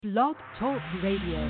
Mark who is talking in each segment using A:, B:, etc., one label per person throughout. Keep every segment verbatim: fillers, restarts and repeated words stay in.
A: Blog Talk Radio.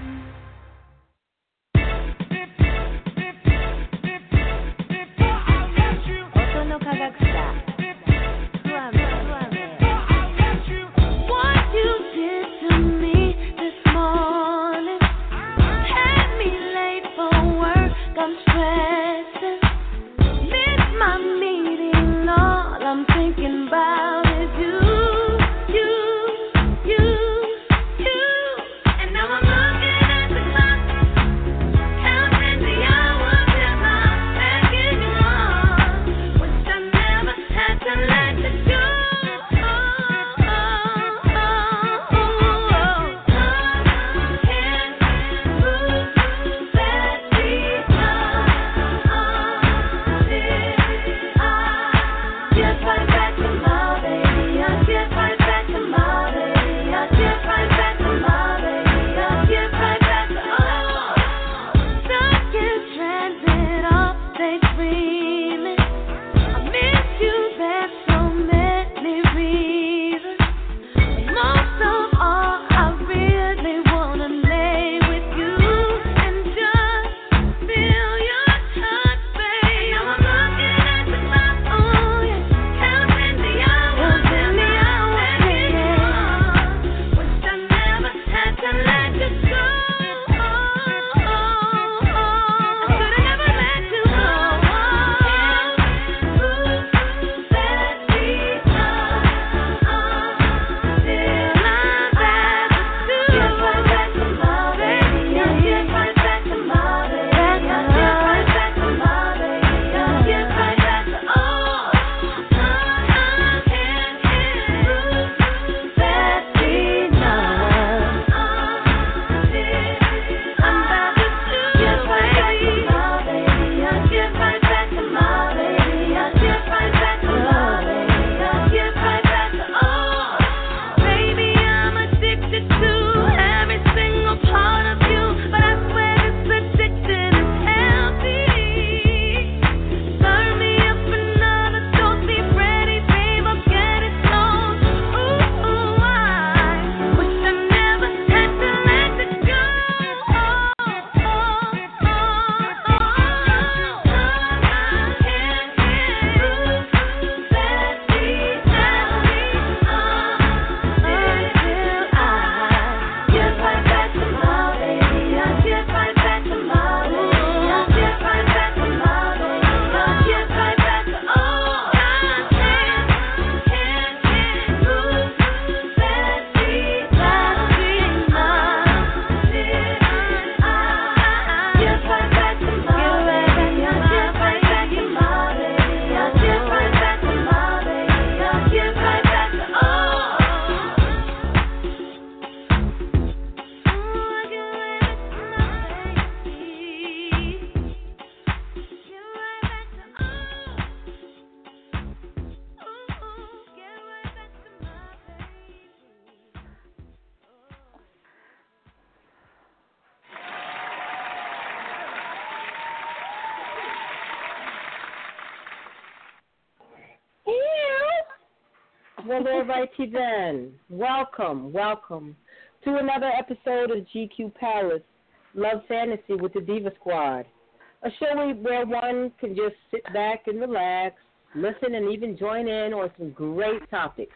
B: Well, all righty then. Welcome, welcome to another episode of G Q Palace, Love Fantasy with the Diva Squad, a show where one can just sit back and relax, listen, and even join in on some great topics.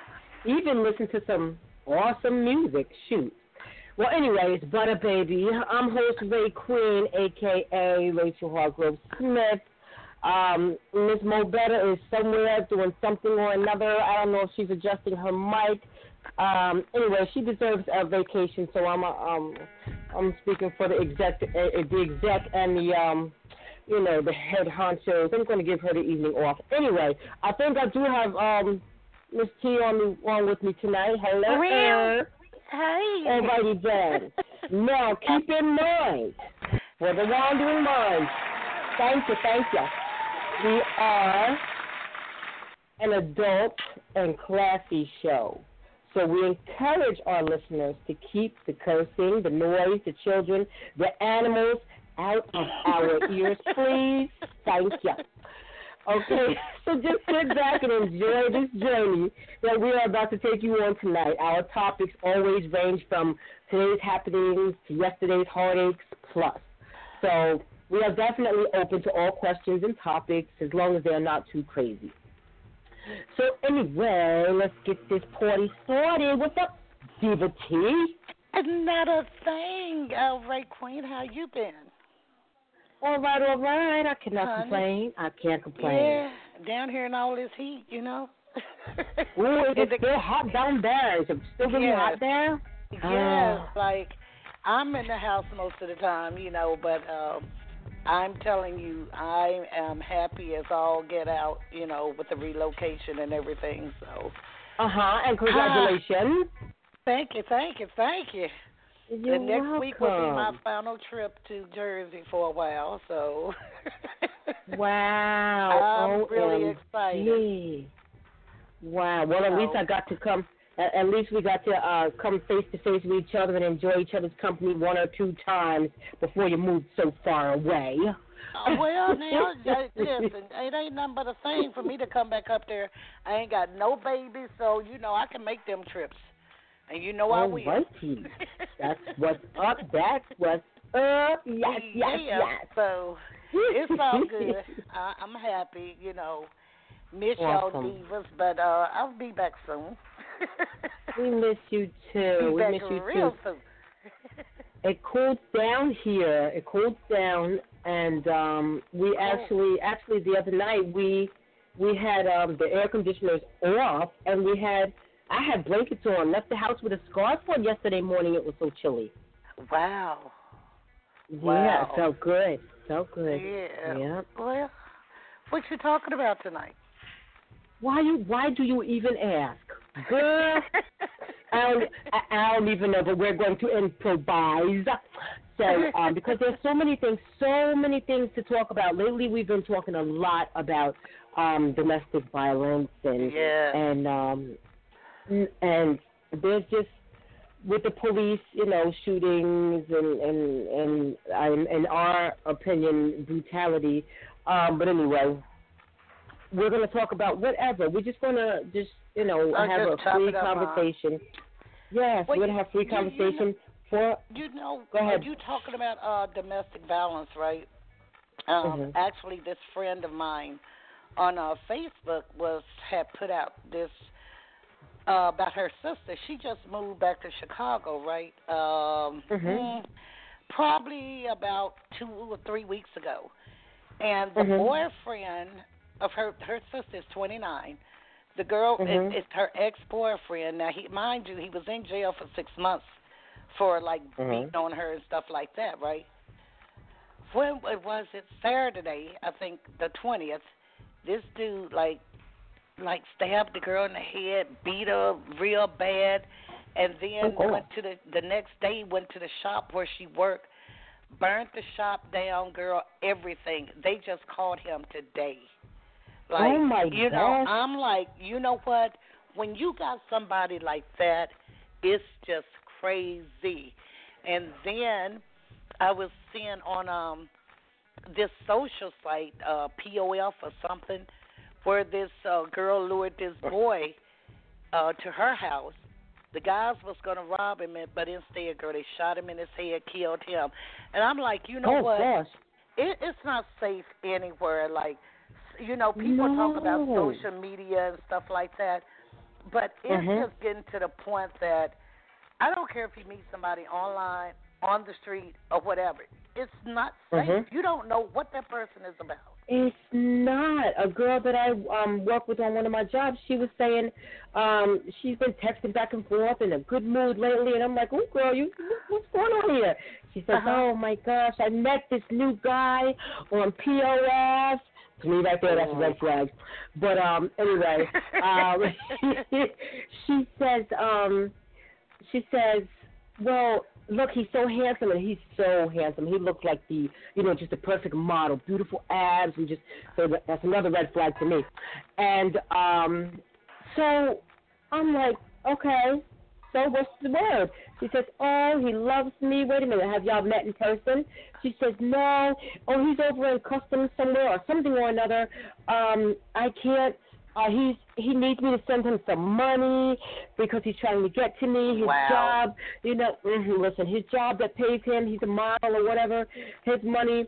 B: Even listen to some awesome music. Shoot. Well, anyways, Butter Baby, I'm host Ray Queen, a k a. Rachel Hargrove Smith. Um, Miss Mo Better is somewhere doing something or another. I don't know if she's adjusting her mic. Um, anyway, she deserves a vacation, so I'm a, um, I'm speaking for the exec, uh, the exec and the um, you know, the head honchos. I'm going to give her the evening off. Anyway, I think I do have um, Miss T on the on with me tonight. Hello.
C: Real. Hey.
B: Alrighty then. Now, keep in mind, for the wandering minds, thank you, thank you. We are an adult and classy show. So we encourage our listeners to keep the cursing, the noise, the children, the animals out of our ears, please. Thank you. Okay, so just sit back and enjoy this journey that we are about to take you on tonight. Our topics always range from today's happenings to yesterday's heartaches plus. So we are definitely open to all questions and topics as long as they're not too crazy. So anyway, let's get this party started. What's up, Diva T?
C: Not a thing. All right, Queen, how you been?
B: All right, all right. I cannot
C: Honey.
B: complain. I can't complain.
C: Yeah, down here in all this heat, you know.
B: Ooh, is it
C: the,
B: still hot down there? Is it still really
C: yes.
B: hot there?
C: Yes,
B: Uh,
C: like I'm in the house most of the time, you know, but um, I'm telling you, I am happy as all get out, you know, with the relocation and everything. So.
B: Uh huh. And congratulations.
C: Uh, thank you, thank you, thank you.
B: You're
C: the next
B: welcome.
C: week will be my final trip to Jersey for a while, so.
B: Wow.
C: I'm really excited.
B: Wow. Well, at least I got to come. At, at least we got to uh, come face to face with each other and enjoy each other's company one or two times before you moved so far away.
C: Uh, well, now, listen, it ain't nothing but a thing for me to come back up there. I ain't got no babies, so, you know, I can make them trips. And you know I will.
B: Alrighty. That's what's up. That's what's up. Yes, yes,
C: yeah,
B: yes.
C: So it's all good. I, I'm happy, you know. Miss
B: Awesome.
C: y'all divas, but uh, I'll be back soon.
B: We miss you too.
C: Be
B: we
C: back
B: miss you
C: real
B: too.
C: soon.
B: It cooled down here. It cooled down, and um, we
C: Oh.
B: actually, actually, the other night we we had um, the air conditioners off, and we had. I had blankets on, left the house with a scarf on yesterday morning. It was so chilly.
C: Wow.
B: Yeah,
C: Wow.
B: it felt good. Felt good.
C: Yeah.
B: Yeah.
C: Well, what you talking about tonight?
B: Why you? Why do you even ask, girl? I don't, I, I don't even know, but we're going to improvise. So, um, because there's so many things, so many things to talk about. Lately, we've been talking a lot about um, domestic violence and
C: Yeah.
B: and um, and there's just with the police, you know, shootings and and and um, in our opinion, brutality. Um, but anyway, we're going to talk about whatever. We're just going to just you know
C: I'll
B: have a
C: just chop
B: free
C: it up, huh?
B: conversation. Yes,
C: Well,
B: we're going to have free
C: you- you
B: conversation
C: know-
B: for.
C: You know,
B: Go ahead.
C: are you talking about uh, domestic violence, right? Um,
B: Mhm.
C: Actually, this friend of mine on uh, Facebook was had put out this uh, about her sister. She just moved back to Chicago, right? Um,
B: Mhm.
C: mm, probably about two or three weeks ago. And the
B: Mhm.
C: boyfriend of her her sister is twenty-nine. The girl
B: Mhm.
C: is, is her ex-boyfriend. Now, he mind you, he was in jail for six months for like
B: Mhm.
C: beating on her and stuff like that, right? When it was it Saturday, I think the twentieth. This dude like like stabbed the girl in the head, beat her real bad, and then
B: Oh, God.
C: went to the the next day went to the shop where she worked, burnt the shop down, girl, everything. They just caught him today. Like,
B: Oh, my
C: you know,
B: gosh.
C: I'm like, you know what? When you got somebody like that, it's just crazy. And then I was seeing on um this social site, uh, P O F or something, where this uh, girl lured this boy uh, to her house. The guys was going to rob him, but instead, girl, they shot him in his head, killed him. And I'm like, you know
B: Oh,
C: what?
B: gosh.
C: It, it's not safe anywhere. Like, you know, people talk about
B: No.
C: social media and stuff like that, but it's
B: Mhm.
C: just getting to the point that I don't care if you meet somebody online, on the street, or whatever. It's not safe.
B: Mhm.
C: You don't know what that person is about.
B: It's not. A girl that I um work with on one of my jobs, she was saying um she's been texting back and forth in a good mood lately, and I'm like, oh, girl, you what's going on here? She says,
C: Uh-huh.
B: oh, my gosh, I met this new guy on P O F. To me, right there, that's a red flag. But um, anyway, um, she says, um, she says, well, look, he's so handsome, and he's so handsome. He looks like the, you know, just the perfect model, beautiful abs, and just so that's another red flag to me. And um, so I'm like, okay, so what's the word? She says, oh, he loves me. Wait a minute, have y'all met in person? She says, no. Oh, he's over in customs somewhere or something or another. Um, I can't. Uh, he's he needs me to send him some money because he's trying to get to me. His
C: wow.
B: job, you know, mm-hmm, listen, his job that pays him, he's a model or whatever. His money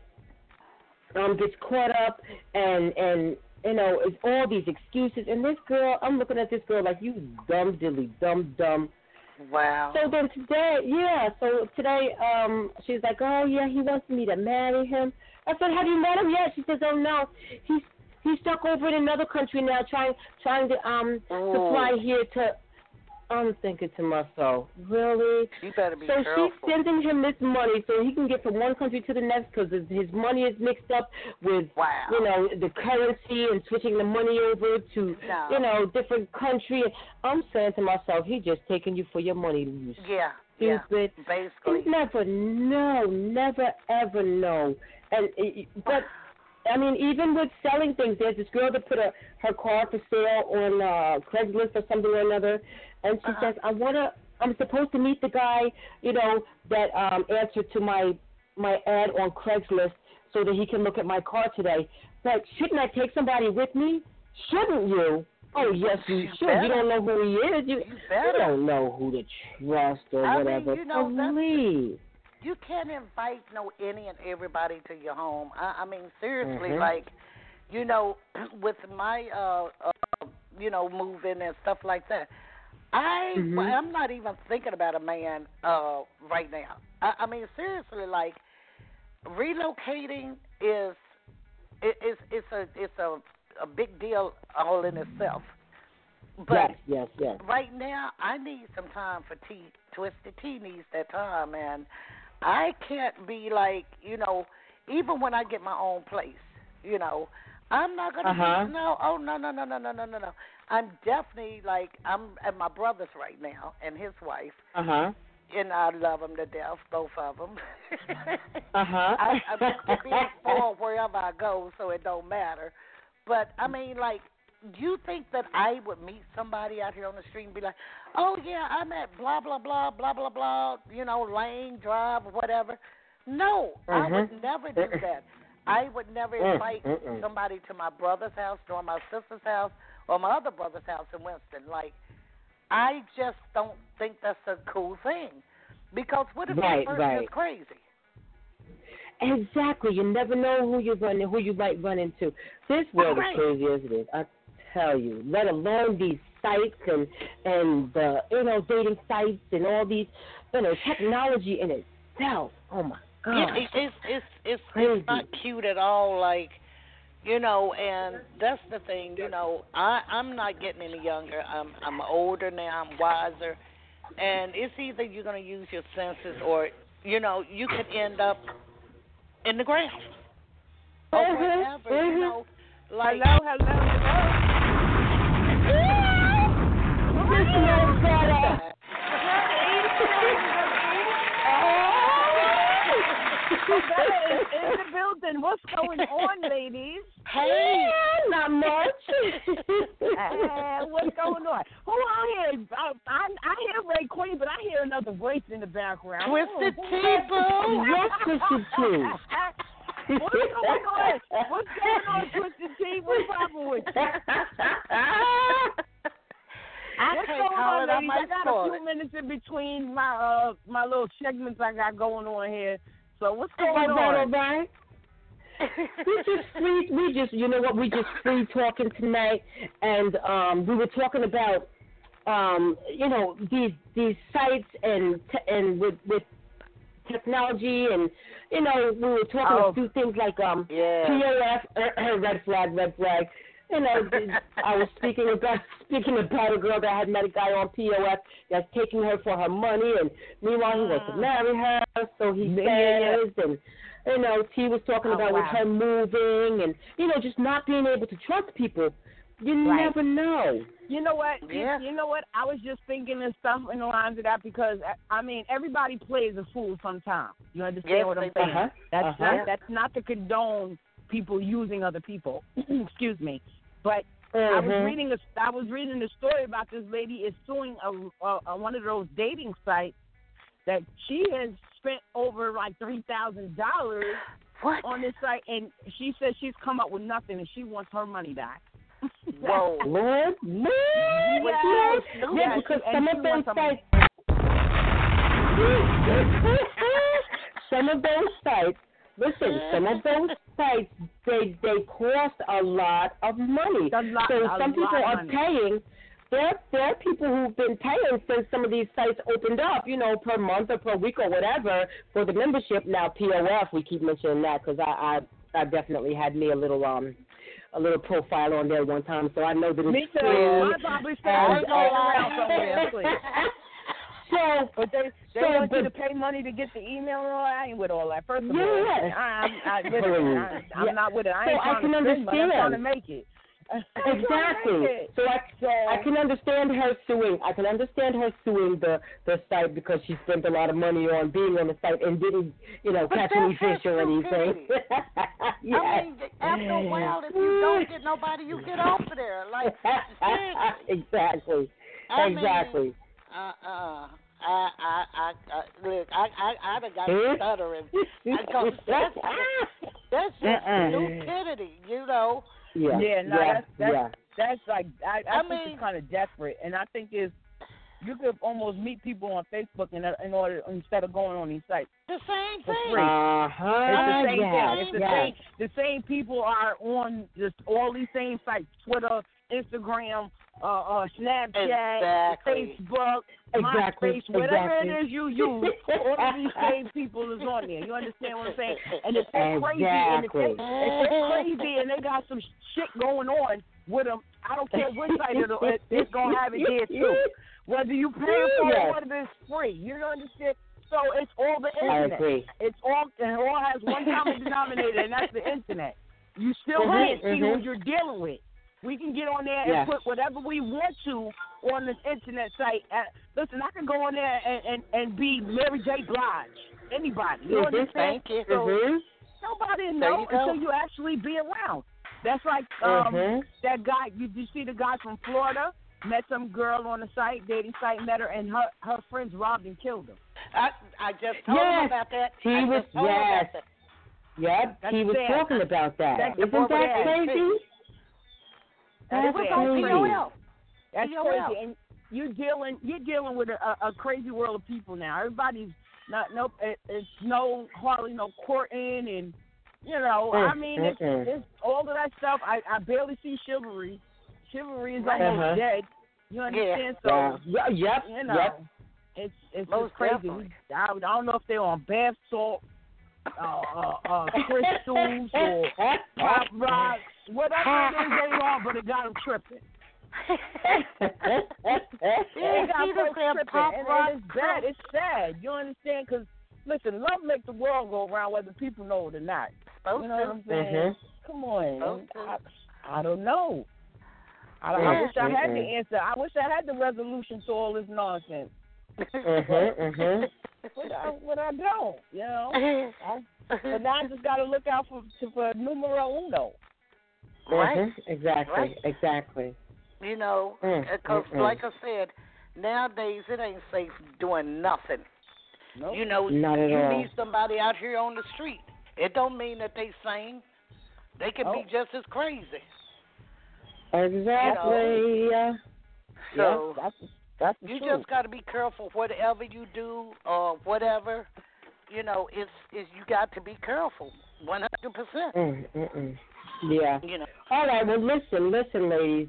B: um gets caught up, and and you know, it's all these excuses. And this girl, I'm looking at this girl like, you dumb dilly, dumb dumb.
C: Wow.
B: So then today, yeah. So today, um, she's like, oh yeah, he wants me to marry him. I said, have you met him yet? She says, oh no, he's He's stuck over in another country now, trying trying to um
C: oh.
B: to fly here to. I'm thinking to myself, really?
C: You better be
B: so
C: careful.
B: she's sending him this money so he can get from one country to the next because his money is mixed up with,
C: wow.
B: you know, the currency and switching the money over to,
C: no.
B: you know, different country. I'm saying to myself, he's just taking you for your money, you
C: yeah,
B: stupid.
C: Yeah, basically.
B: You never know, never ever know. And but. I mean, even with selling things, there's this girl that put a, her car for sale on uh, Craigslist or something or another, and she
C: uh-huh.
B: says, "I wanna, I'm supposed to meet the guy, you know, that um, answered to my my ad on Craigslist so that he can look at my car today. But shouldn't I take somebody with me? Shouldn't you? Oh yes, you, you should.
C: Better.
B: You don't know who he is. You,
C: you,
B: you don't know who to trust or
C: I
B: whatever.
C: Mean, you know,
B: Please."
C: You can't invite no any and everybody to your home. I, I mean, seriously,
B: mm-hmm.
C: like, you know, with my, uh, uh, you know, moving and stuff like that, I,
B: mm-hmm.
C: I'm not even thinking about a man uh, right now. I, I mean, seriously, like, relocating is, it, it's, it's a, it's a, a big deal all in itself. But
B: yes, yes, yes.
C: Right now, I need some time for T. Twisted T needs that time, and I can't be like, you know, even when I get my own place, you know, I'm not gonna
B: uh-huh.
C: be, no, oh no, no, no, no, no, no, no, no. I'm definitely like, I'm at my brother's right now and his wife,
B: uh huh,
C: and I love them to death, both of them.
B: uh huh.
C: I, I'm just being spoiled wherever I go, so it don't matter. But I mean, like. Do you think that I would meet somebody out here on the street and be like, oh, yeah, I'm at blah, blah, blah, blah, blah, blah, you know, Lane Drive or whatever? No,
B: mm-hmm.
C: I would never do that. I would never invite
B: Mm-mm.
C: somebody to my brother's house nor my sister's house or my other brother's house in Winston. Like, I just don't think that's a cool thing. Because what if
B: right,
C: that person
B: right.
C: is crazy?
B: Exactly. You never know who you're running, who you might run into. This world
C: right.
B: is crazy as it is. I tell you. Let alone these sites and and the you know dating sites and all these you know technology in itself. Oh my God.
C: Yeah, it, it's it's it's it's not cute at all. Like, you know, and that's the thing. You know, I I'm not getting any younger. I'm I'm older now. I'm wiser, and it's either you're gonna use your senses or you know you could end up in the ground or
B: mm-hmm.
C: whatever.
B: Mm-hmm.
C: You know, like
D: hello, hello, hello. Is in the building. What's going on, ladies?
B: Hey, not much.
D: uh, what's going on? Who out here? I, I, I hear Ray Queen, but I hear another voice in the background.
C: Twisted
D: oh,
C: T, boo.
B: Yes, Twisted T.
D: What's going on? What's going on, Twisted T? What's happening with you?
C: I
D: What's
C: can't
D: going
C: call
D: on,
C: it. I
D: ladies?
C: might
D: I got
C: call
D: a few
C: it.
D: minutes in between my uh my little segments I got going on here. So what's going
B: all right,
D: on?
B: all right. we just free. We just, you know what? We just free talking tonight, and um, we were talking about, um, you know, these these sites and te- and with with technology, and you know, we were talking
D: Oh.
B: a few things like um,
C: Yeah.
B: P O F, red flag, red flag. You know, I was speaking about speaking about a girl that had met a guy on P O F that's taking her for her money, and meanwhile he wants to marry her, so he
D: Yeah.
B: says, and you know, T was talking
D: Oh,
B: about
D: wow.
B: with her moving, and you know, just not being able to trust people. You
D: Right.
B: never know.
D: You know what?
C: Yeah.
D: You, you know what? I was just thinking and stuff in the lines of that because I mean everybody plays a fool sometimes. You understand
C: Yes,
D: what I'm
C: they
D: saying?
C: do.
B: Uh-huh.
D: That's
B: Uh-huh.
D: not that's not to condone people using other people. Excuse me. But I was
B: Mhm.
D: reading a I was reading a story about this lady is suing a, a, a one of those dating sites that she has spent over like three thousand dollars
C: What?
D: on this site, and she says she's come up with nothing, and she wants her money back.
C: Whoa.
B: Lord, Lord,
D: Yes.
B: yes,
D: Yeah,
B: because
D: she-
B: some
D: and
B: of
D: she
B: those
D: wants some-
B: sites, some of those sites, listen, some of those sites, they they cost a lot of money.
D: A lot-
B: so
D: a
B: some people
D: lot of
B: are
D: money.
B: paying. There, there are people who've been paying since some of these sites opened up, you know, per month or per week or whatever for the membership. Now, P O F, we keep mentioning that because I, I, I definitely had me a little, um, a little profile on there one time, so I know that it's
D: Me too.
B: free.
D: I probably said
B: And,
D: I go around somewhere, please.
B: So,
D: But they they
B: So,
D: want you
B: but-
D: to pay money to get the email and all that. I ain't with all that. First of all,
B: Yes.
D: I, I'm, I, listen, I, I'm
B: Yeah.
D: not with it. I
B: So
D: ain't
B: I
D: trying
B: can
D: to spend money. I'm trying to
B: understand.
D: make it. I'm trying to
B: Exactly.
D: make it.
B: So I,
D: So
B: I can understand her suing. I can understand her suing the the site because she spent a lot of money on being on the site and didn't, you know,
C: But
B: catch any
C: that's her
B: fish or anything.
C: stupidity.
B: Yes.
C: I mean, after a while, if you don't get nobody, you get off of there. Like, seriously.
B: exactly.
C: I mean,
B: exactly.
C: Uh-uh. I, I, I, I, look, I, I, I done got
B: Hmm?
C: stuttering. I go, that's, that's just
B: Uh-uh.
C: stupidity, you know.
B: Yeah.
D: yeah, no,
B: yeah.
D: that's that's
B: yeah.
D: that's like I, I,
C: I
D: think
C: mean-
D: it's kind of desperate, and I think is you could almost meet people on Facebook in, in order instead of going on these sites.
C: The same
D: For
C: thing.
D: free.
B: Uh-huh.
D: It's the same
B: yes.
D: thing. It's the
B: yes.
D: same. The same people are on just all these same sites: Twitter, Instagram, uh, uh, Snapchat,
C: Exactly.
D: Facebook,
B: Exactly.
D: MySpace, whatever
B: exactly.
D: it is you use. All of these same people is on there. You understand what I'm saying? And if they're crazy, and if, they,
B: Exactly.
D: if they're crazy and they got some shit going on with them, I don't care which site it'll, it, it's gonna have it there too. Whether you pay for it
B: Yes.
D: or whether it's free, you understand? So it's all the
B: I
D: internet.
B: agree.
D: It's all it all has one common denominator, and that's the internet. You still
B: Mhm,
D: can't see
B: mhm.
D: who you're dealing with. We can get on there
B: Yeah.
D: and put whatever we want to on this internet site. Uh, listen, I can go on there and, and, and be Mary J. Blige. Anybody. You
B: Mhm,
D: understand?
C: Thank you.
D: So
B: Mhm.
D: nobody
C: There
D: knows
C: you go.
D: until you actually be around. That's like um
B: Mhm.
D: that guy. You, you see the guy from Florida? Met some girl on the site, dating site, met her, and her her friends robbed and killed her.
C: I, I just told
B: Yes.
C: him about that.
B: He
C: I
B: was-
C: just told him
B: yes.
C: about that.
B: Yep,
D: That's
B: he was
D: sad.
B: talking about that.
D: That's the
B: Isn't
D: boy with
B: that
D: the
B: crazy?
D: That
C: It
D: is
C: was
D: sad.
C: on
B: crazy.
C: P O L.
D: That's
C: P O L.
D: crazy, and you're dealing you're dealing with a, a crazy world of people now. Everybody's not no it, it's no hardly no courting, and you know
B: Mm,
D: I mean it's,
B: mm-mm.
D: it's all of that stuff. I, I barely see chivalry. Chivalry is
C: Right.
D: almost
B: Uh-huh.
D: dead. You understand?
B: Yeah.
D: So
B: Yeah, yep.
D: you know
B: Yep.
D: it's it's
C: Most
D: just crazy.
C: definitely.
D: I, I don't know if they're on bath salt, uh, uh, uh, crystals, or pop rocks, whatever it is they on, but it got them tripping. They got
C: He
D: folks
C: just said
D: tripping,
C: pop
D: and,
C: rock
D: and it's bad. It's sad. You understand? Because listen, love makes the world go around, whether people know it or not.
C: Supposed
D: You know what I'm
C: to.
D: saying?
B: Mhm.
D: Come on.
C: Supposed to.
D: I, I don't know. I, I
B: Yeah.
D: wish I had the
B: Mhm.
D: answer. I wish I had the resolution to all this nonsense,
B: Mhm. Mhm.
D: but I, but I don't. You know. I, but now I just got to look out for for numero uno.
C: Right.
B: Mhm. Exactly.
C: Right.
B: Exactly.
C: You know,
B: Mm,
C: because
B: mm, mm.
C: like I said, nowadays it ain't safe doing nothing.
D: Nope.
C: You know,
B: Not at
C: you
B: all.
C: meet somebody out here on the street. It don't mean that they sane. They can
D: Oh.
C: be just as crazy.
B: Exactly. Yeah.
C: So
D: that's that's the
C: you
D: truth.
C: just got to be careful whatever you do or whatever. You know, it's, it's you got to be careful, one hundred percent.
B: Mm, mm, mm. Yeah.
C: You know.
B: All right. Well, listen, listen, ladies.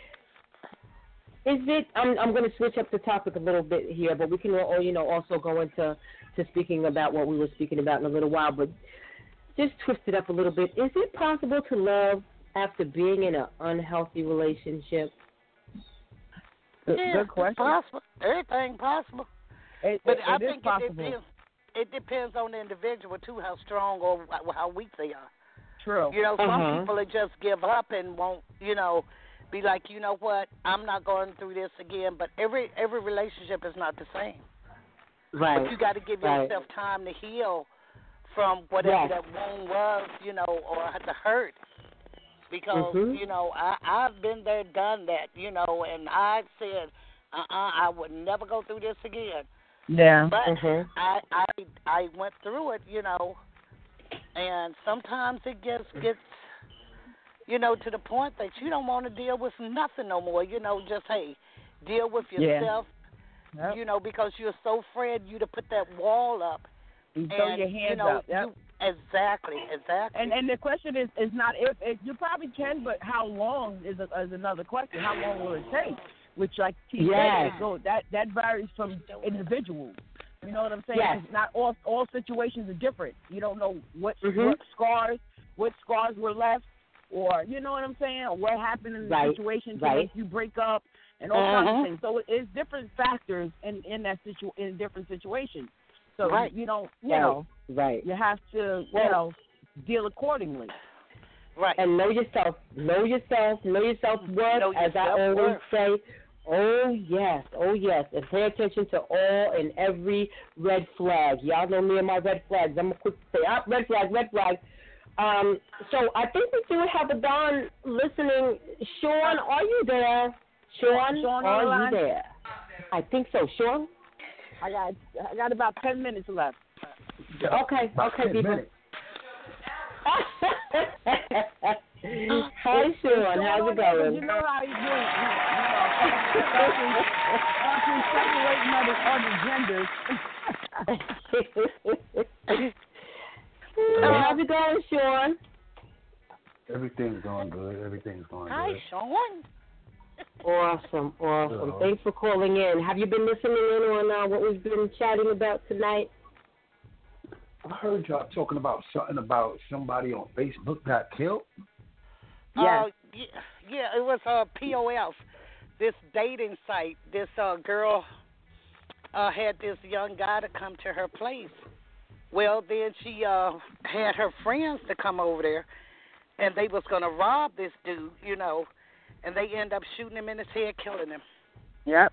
B: Is it? I'm I'm going to switch up the topic a little bit here, but we can, all, you know, also go into to speaking about what we were speaking about in a little while. But just twist it up a little bit. Is it possible to love after being in an unhealthy relationship?
D: Good,
C: Yeah,
D: good
C: it's
D: question.
C: possible. Everything possible.
D: It,
C: But
D: it,
C: I
D: it is
C: think it
D: possible.
C: depends. It depends on the individual too, how strong or wh- how weak they are.
D: True.
C: You know, some
B: Uh-huh.
C: people that just give up and won't, you know, be like, you know what, I'm not going through this again. But every every relationship is not the same.
B: Right.
C: But you got to give
B: right.
C: yourself time to heal from whatever
B: Yes.
C: that wound was, you know, or the hurt. because
B: Mhm.
C: you know I I've been there, done that, you know, and I said, uh, uh I would never go through this again.
D: Yeah.
C: But
B: Mhm.
C: I I I went through it, you know, and sometimes it just gets, you know, to the point that you don't want to deal with nothing no more. You know, just hey, deal with
D: Yeah.
C: yourself.
D: Yep.
C: You know, because you're so afraid you to put that wall up.
D: You throw
C: And
D: your hands
C: you know,
D: up. Yep.
C: you, exactly, exactly.
D: And and the question is is not if, if you probably can, but how long is a, is another question. How long will it take? Which, like T
B: Yes.
D: said, it go, that that varies from individual. You know what I'm saying?
B: Yes.
D: 'Cause not all all situations are different. You don't know what
B: Mhm.
D: what scars what scars were left, or you know what I'm saying, or what happened in the
B: Right.
D: situation to
B: Right.
D: make you break up, and all kinds of
C: Mhm.
D: things. So it- it's different factors in in that situ in different situations. So
C: Right.
D: you don't you
B: Right.
D: know
B: Right.
D: you have to
B: Well-
D: you know deal accordingly.
C: Right.
B: And know yourself. Know yourself. Know your self worth.
C: Know your
B: As I always
C: self-worth.
B: say. Oh yes. Oh yes. And pay attention to all and every red flag. Y'all know me and my red flags. I'm quick to say, ah, red flag, red flag. Um. So I think we do have a Don listening. Sean, are you there? Sean,
D: Sean on
B: are
D: the
B: you
D: line?
B: there? I think so. Sean.
D: I got I got about ten minutes left.
B: Okay.
E: About
B: Okay,
E: ten
B: people.
E: minutes.
B: Hi, Sean. How's it going?
D: You know how you do it. You know, fucking separating other, other genders.
B: How's it going, Sean?
E: Everything's going good. Everything's going
C: Hi,
E: good.
C: Sean.
B: Awesome, awesome.
E: Hello.
B: Thanks for calling in. Have you been listening in on uh, what we've been chatting about tonight?
E: I heard y'all talking about something about somebody on Facebook got killed.
D: Yeah.
C: Uh, yeah, yeah, it was uh, P O F, this dating site. This uh, girl uh, had this young guy to come to her place. Well, then she uh, had her friends to come over there, and they was going to rob this dude, you know, and they end up shooting him in his head, killing him.
D: Yep.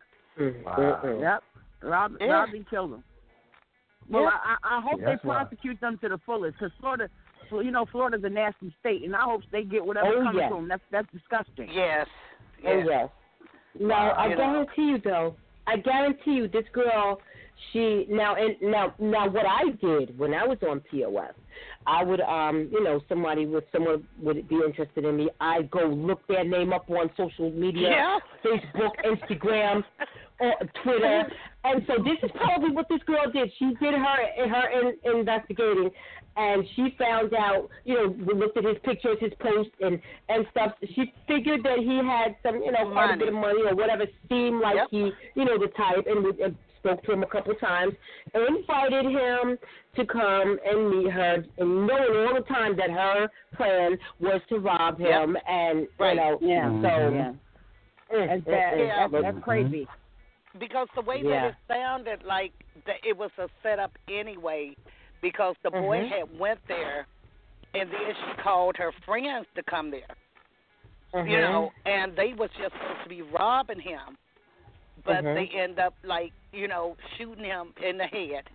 B: Mm-hmm.
D: Yep. Rob,
C: Yeah.
D: Robbie killed him. Well,
C: Yeah.
D: I, I I hope
E: Yeah,
D: they
E: that's why.
D: prosecute them to the fullest, because Florida, Fl- you know, Florida's a nasty state, and I hope they get whatever
B: Oh,
D: comes
B: yes.
D: to them. That's that's disgusting.
C: Yes.
B: Oh,
C: yes.
B: yes. No, I
C: You know.
B: guarantee you, though. I guarantee you, this girl, she now and now now what I did when I was on P O S, I would um you know somebody would someone would be interested in me. I go look their name up on social media,
C: Yeah.
B: Facebook, Instagram, or Twitter, and so this is probably what this girl did. She did her her in, investigating. And she found out, you know, we looked at his pictures, his posts, and, and stuff. She figured that he had some, you know, quite a bit of money or whatever, seemed like
C: Yep.
B: he, you know, the type, and, we, and spoke to him a couple of times, and invited him to come and meet her, and knowing all the time that her plan was to rob him, and,
C: Right.
B: you know,
D: Yeah.
B: so.
D: Yeah.
B: mm,
D: That's
B: mm,
D: bad.
B: mm,
C: Yeah.
D: That's, that's crazy.
C: Because the way
B: Yeah.
C: that it sounded like that it was a setup anyway, because the boy
B: Mhm.
C: had went there, and then she called her friends to come there,
B: mhm.
C: you know, and they was just supposed to be robbing him, but
B: Mhm.
C: they end up like you know shooting him in the head.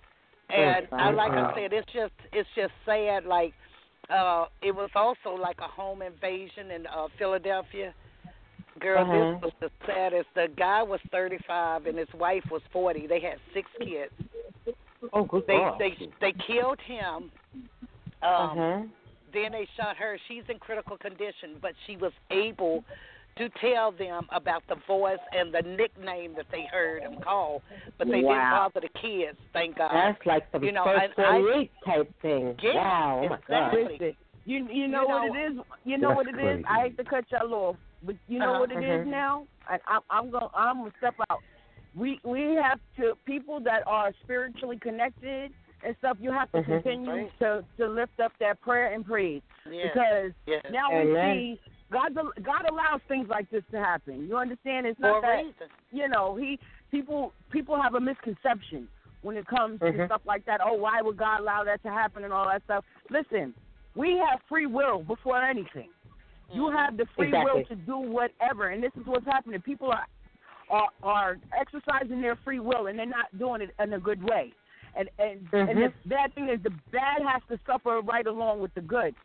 C: And I, like I said, it's just it's just sad. Like uh, it was also like a home invasion in uh, Philadelphia. Girl,
B: Uh-huh.
C: this was the saddest. The guy was thirty-five and his wife was forty. They had six kids.
B: Oh, good
C: They
B: God.
C: they they killed him. Um,
B: uh-huh.
C: Then they shot her. She's in critical condition, but she was able to tell them about the voice and the nickname that they heard him call, but they didn't
D: Wow.
C: bother the kids. Thank God.
B: That's like some
C: you know,
B: first
C: and I-
B: forty-eight type thing.
C: Yeah,
B: wow, oh my God.
C: exactly.
D: Listen, you you know
C: You
D: what
C: know-
D: it is. You know
E: That's
D: what it is.
E: crazy.
D: I hate to cut y'all off, but you know
C: Uh-huh.
D: what it is
B: Mhm.
D: now. I, I, I'm going. I'm gonna step out. We we have to people that are spiritually connected and stuff. You have to
B: Mhm.
D: continue
C: Right.
D: to to lift up that prayer and praise,
C: Yeah.
D: because
C: Yeah.
D: now we
B: Amen.
D: see God. God allows things like this to happen. You understand? It's
C: For
D: not
C: a
D: that
C: reason.
D: you know he people people have a misconception when it comes to
B: Mhm.
D: stuff like that. Oh, why would God allow that to happen and all that stuff? Listen, we have free will before anything. You have the free
B: Exactly.
D: will to do whatever, and this is what's happening. People are, are are exercising their free will, and they're not doing it in a good way. And and
B: Mhm.
D: and the bad thing is the bad has to suffer right along with the good.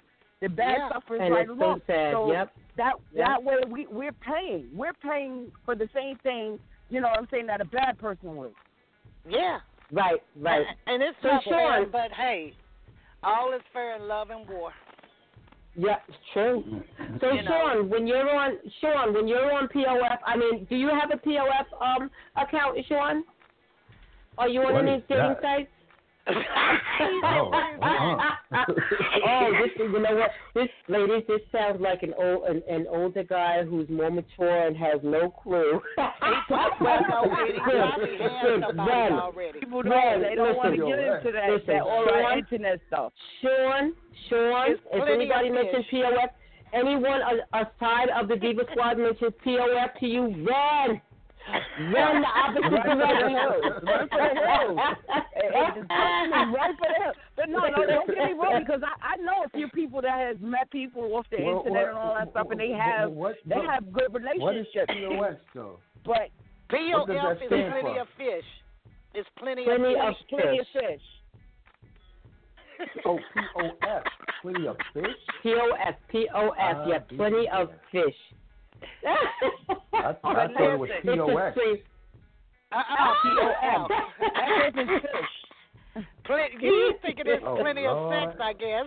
D: The bad
C: Yeah.
D: suffers
B: And
D: right
B: it's
D: along.
B: so sad.
D: So
B: Yep.
D: that
B: Yep.
D: that way we we're paying. We're paying for the same thing. You know what I'm saying, that a bad person would.
C: Yeah.
B: Right, right.
C: And it's
B: So,
C: not fair,
B: Sean-
C: but hey, all is fair in love and war.
B: Yeah, it's true. So,
C: You know.
B: Sean, when you're on, Sean, when you're on P O F, I mean, do you have a P O F um account, Sean? Are you on
E: What
B: any
E: is
B: dating
E: that?
B: sites?
E: Oh, uh-uh.
B: Oh, this is, you know what? This, ladies, this sounds like an old, an, an older guy who's more mature and has no clue.
C: Well, no, he probably has somebody
B: Then,
C: already.
D: People
B: Right,
D: don't, they don't want to
B: listen,
D: get into that,
B: listen,
D: that all that
B: Sean-
D: internet stuff.
B: Sean, Sean,
C: There's
B: if
C: plenty
B: anybody
C: of
B: mentions
C: fish.
B: P O F, anyone a- aside of the Diva Squad mentions P O F to you, run. Run the opposite
D: Run for the
B: direction.
D: hills. Run for the hills. Hey, hey, just trust me, run for the hills. But no, no, don't get me wrong, because I, I know a few people that has met people off the
E: Well,
D: internet
E: what-
D: and all that stuff, and they
E: what-
D: have
E: what-
D: they
E: what-
D: have good
E: What is
D: relationships.
E: P O S though?
D: But
C: P O
E: What does
C: F
E: that
C: is
E: stand
C: plenty
E: for?
C: of fish. It's plenty,
B: Plenty
C: of
B: of
C: fish.
D: plenty of
B: fish.
D: fish.
E: Oh, P O F. Plenty of fish.
B: P O F, P O F,
E: Ah,
B: yeah,
E: B
B: plenty
E: T
B: of
E: F.
B: fish.
E: I, I thought it was
D: Listen,
E: P O S.
C: Uh-uh, P O F.
D: That isn't fish.
C: Plenty, you thinking there's
E: Oh,
C: plenty of
E: Lord.
C: sex, I guess.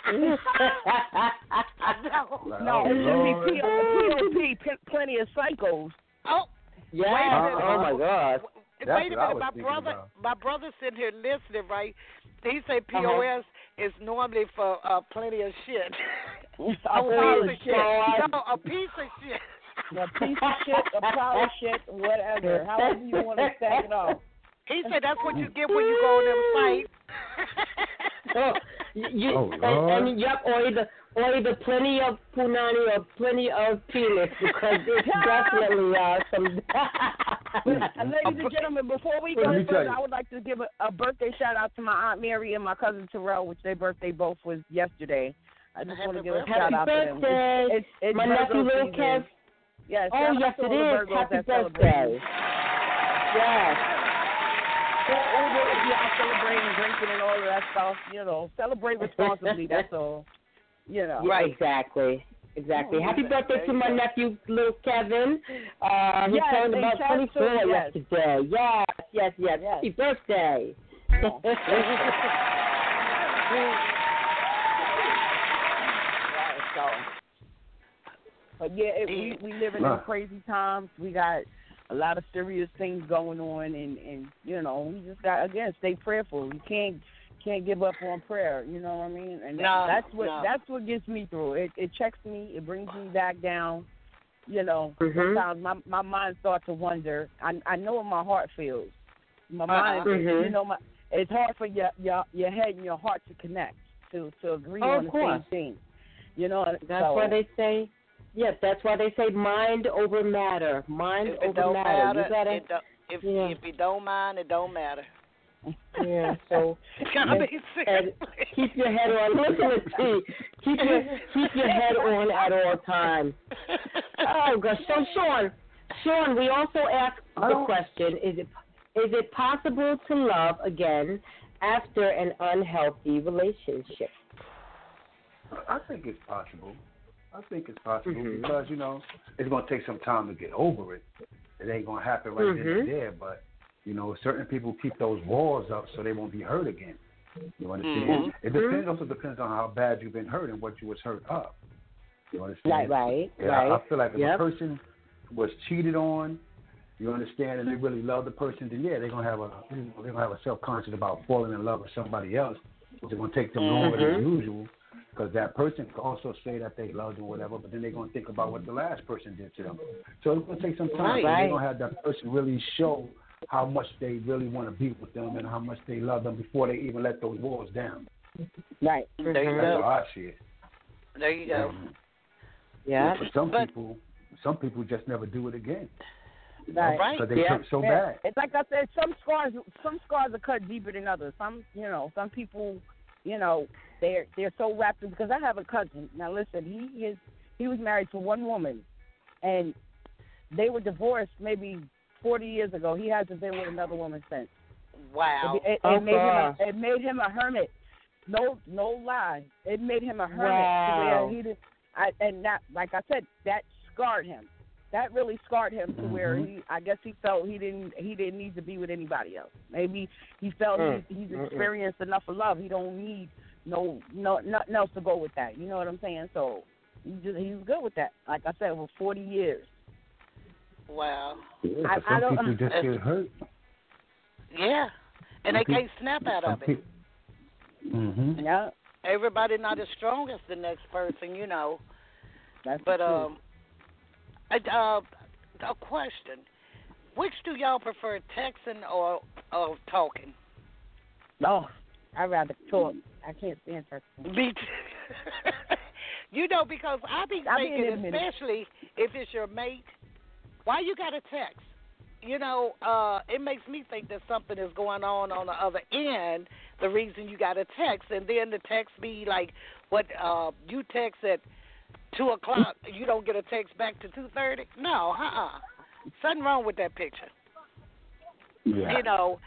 E: Like,
D: No,
E: oh,
D: it
E: Lord.
D: should be P O P, p- plenty of psychos.
C: Oh,
B: Yeah,
C: Wait a minute.
B: oh my God.
E: That's
C: wait a
E: what I
C: minute.
E: was
C: My
E: thinking
C: brother,
E: about.
C: my brother's sitting here listening, right? He say P
B: Uh-huh.
C: O S is normally for uh, plenty of shit.
D: A
C: a
D: pile of
C: piece of
D: shit.
C: shit. No, a piece of shit.
D: A piece of shit, a pile of shit, whatever. However you want to stack it off.
C: He said that's what you get when you go on them sites.
B: Oh, you, you,
E: Oh,
B: and,
E: Lord.
B: and yep, or either, or either plenty of punani or plenty of penis, because it's definitely uh, some.
D: And ladies and gentlemen, before we go
E: Let me tell
D: further,
E: you.
D: I would like to give a, a birthday shout out to my Aunt Mary and my cousin Terrell, which their birthday both was yesterday. I just want to give a
C: Happy
D: shout
B: Happy
D: out to them.
B: birthday,
D: It's, it's, it's
B: my
D: Virgo
B: nephew Little
D: season.
B: Kev.
D: Yes,
B: Oh
D: shout
B: yes,
D: out to
B: it
D: all the
B: is.
D: Virgos
B: Happy
D: that celebrate.
B: birthday. Yes.
D: Over if you're out celebrating, drinking, and all of that stuff, you know, celebrate responsibly. That's all. You know.
B: Yeah, exactly. Exactly. Happy birthday to my nephew, little Kevin. Uh, he
D: Yes,
B: turned
D: and
B: about
D: Chad
B: twenty-four
D: too, yes.
B: yesterday. Yes, yes, yes.
D: Yes.
B: Happy birthday.
D: Right, so. But yeah, it, we we living in
E: Nah.
D: crazy times. We got a lot of serious things going on, and and you know we just got again stay prayerful. You can't can't give up on prayer. You know what I mean? And
C: No,
D: that's what
C: no.
D: that's what gets me through. It it checks me. It brings me back down. You know,
B: Mhm.
D: sometimes my my mind starts to wonder. I I know what my heart feels. My
C: Uh-uh.
D: mind,
B: Mhm.
D: you know, my it's hard for your your your head and your heart to connect to to agree
B: Oh,
D: on
B: of
D: the
B: course.
D: same thing. You know,
B: That's
D: so,
B: why they say, yes, that's why they say mind over matter. Mind
C: If it
B: over
C: don't
B: matter.
C: matter,
B: You gotta,
C: it don't, if
B: yeah.
C: if you don't mind, it don't matter.
B: yeah, so.
C: Gotta be
B: And keep your head on. Listen to T. Keep your keep your head on at all times. Oh gosh. So Sean, Sean, we also asked
E: I
B: the
E: don't-
B: question: Is it is it possible to love again after an unhealthy relationship?
E: I think it's possible. I think it's possible
B: Mhm.
E: because, you know, it's going to take some time to get over it. It ain't going to happen right then
B: Mhm.
E: and there, but, you know, certain people keep those walls up so they won't be hurt again. You understand?
C: Mhm.
E: It depends, also depends on how bad you've been hurt and what you was hurt up. You
B: Right,
E: understand?
B: right,
E: Yeah,
B: right.
E: I feel like if
B: Yep.
E: a person was cheated on, you understand, and they really love the person, then yeah, they're gonna have a you know, they're gonna have a self conscious about falling in love with somebody else, which is gonna take them longer than
B: Mhm.
E: usual, because that person can also say that they loved or whatever, but then they're gonna think about what the last person did to them. So it's gonna take some time.
B: Right,
E: So
B: right.
E: they're gonna have that person really show how much they really want to be with them and how much they love them before they even let those walls down.
B: Right.
C: There you
B: Mhm.
E: That's
C: go.
E: how I see it.
C: There you go.
B: Yeah.
E: For some
C: But-
E: people, some people just never do it again.
D: Right.
C: Right.
E: Because they
B: Yeah.
E: hurt so
D: Yeah,
E: bad.
D: It's like I said, some scars some scars are cut deeper than others. Some you know, some people, you know, they're they're so wrapped in because I have a cousin. Now listen, he is he was married to one woman and they were divorced maybe forty years ago. He hasn't been with another woman since.
C: Wow.
D: It, it,
B: Oh,
D: it made him a,
B: gosh.
D: it made him a hermit. no, no lie. It made him a hermit
B: Wow.
D: to where he did. I, and that, like I said, that scarred him. That really scarred him to where he, I guess he felt he didn't, he didn't need to be with anybody else. Maybe he felt
B: Mm.
D: he, he's experienced enough of love. He don't need no, no, nothing else to go with that. You know what I'm saying? So he just, he's good with that. Like I said, for forty years.
C: Wow.
E: Yeah,
D: I-
E: but
D: I
E: some
D: don't-
E: people just get hurt.
C: Yeah. And they can't snap out of it.
E: Mm-hmm.
D: Yeah,
C: Everybody not as strong as the next person, you know.
D: that's
C: But
D: the truth.
C: um, I, uh, a question: which do y'all prefer, texting or or talking?
D: Oh, I'd rather talk. I can't stand texting.
C: Me too. You know, because I be
D: I be in
C: thinking,
D: a minute.
C: especially if it's your mate, why you got to text? You know, uh, it makes me think that something is going on on the other end. The reason you got to text, and then the text be like, what uh, you text at two o'clock, you don't get a text back to two thirty. No, uh, uh something wrong with that picture.
E: Yeah.
C: You know.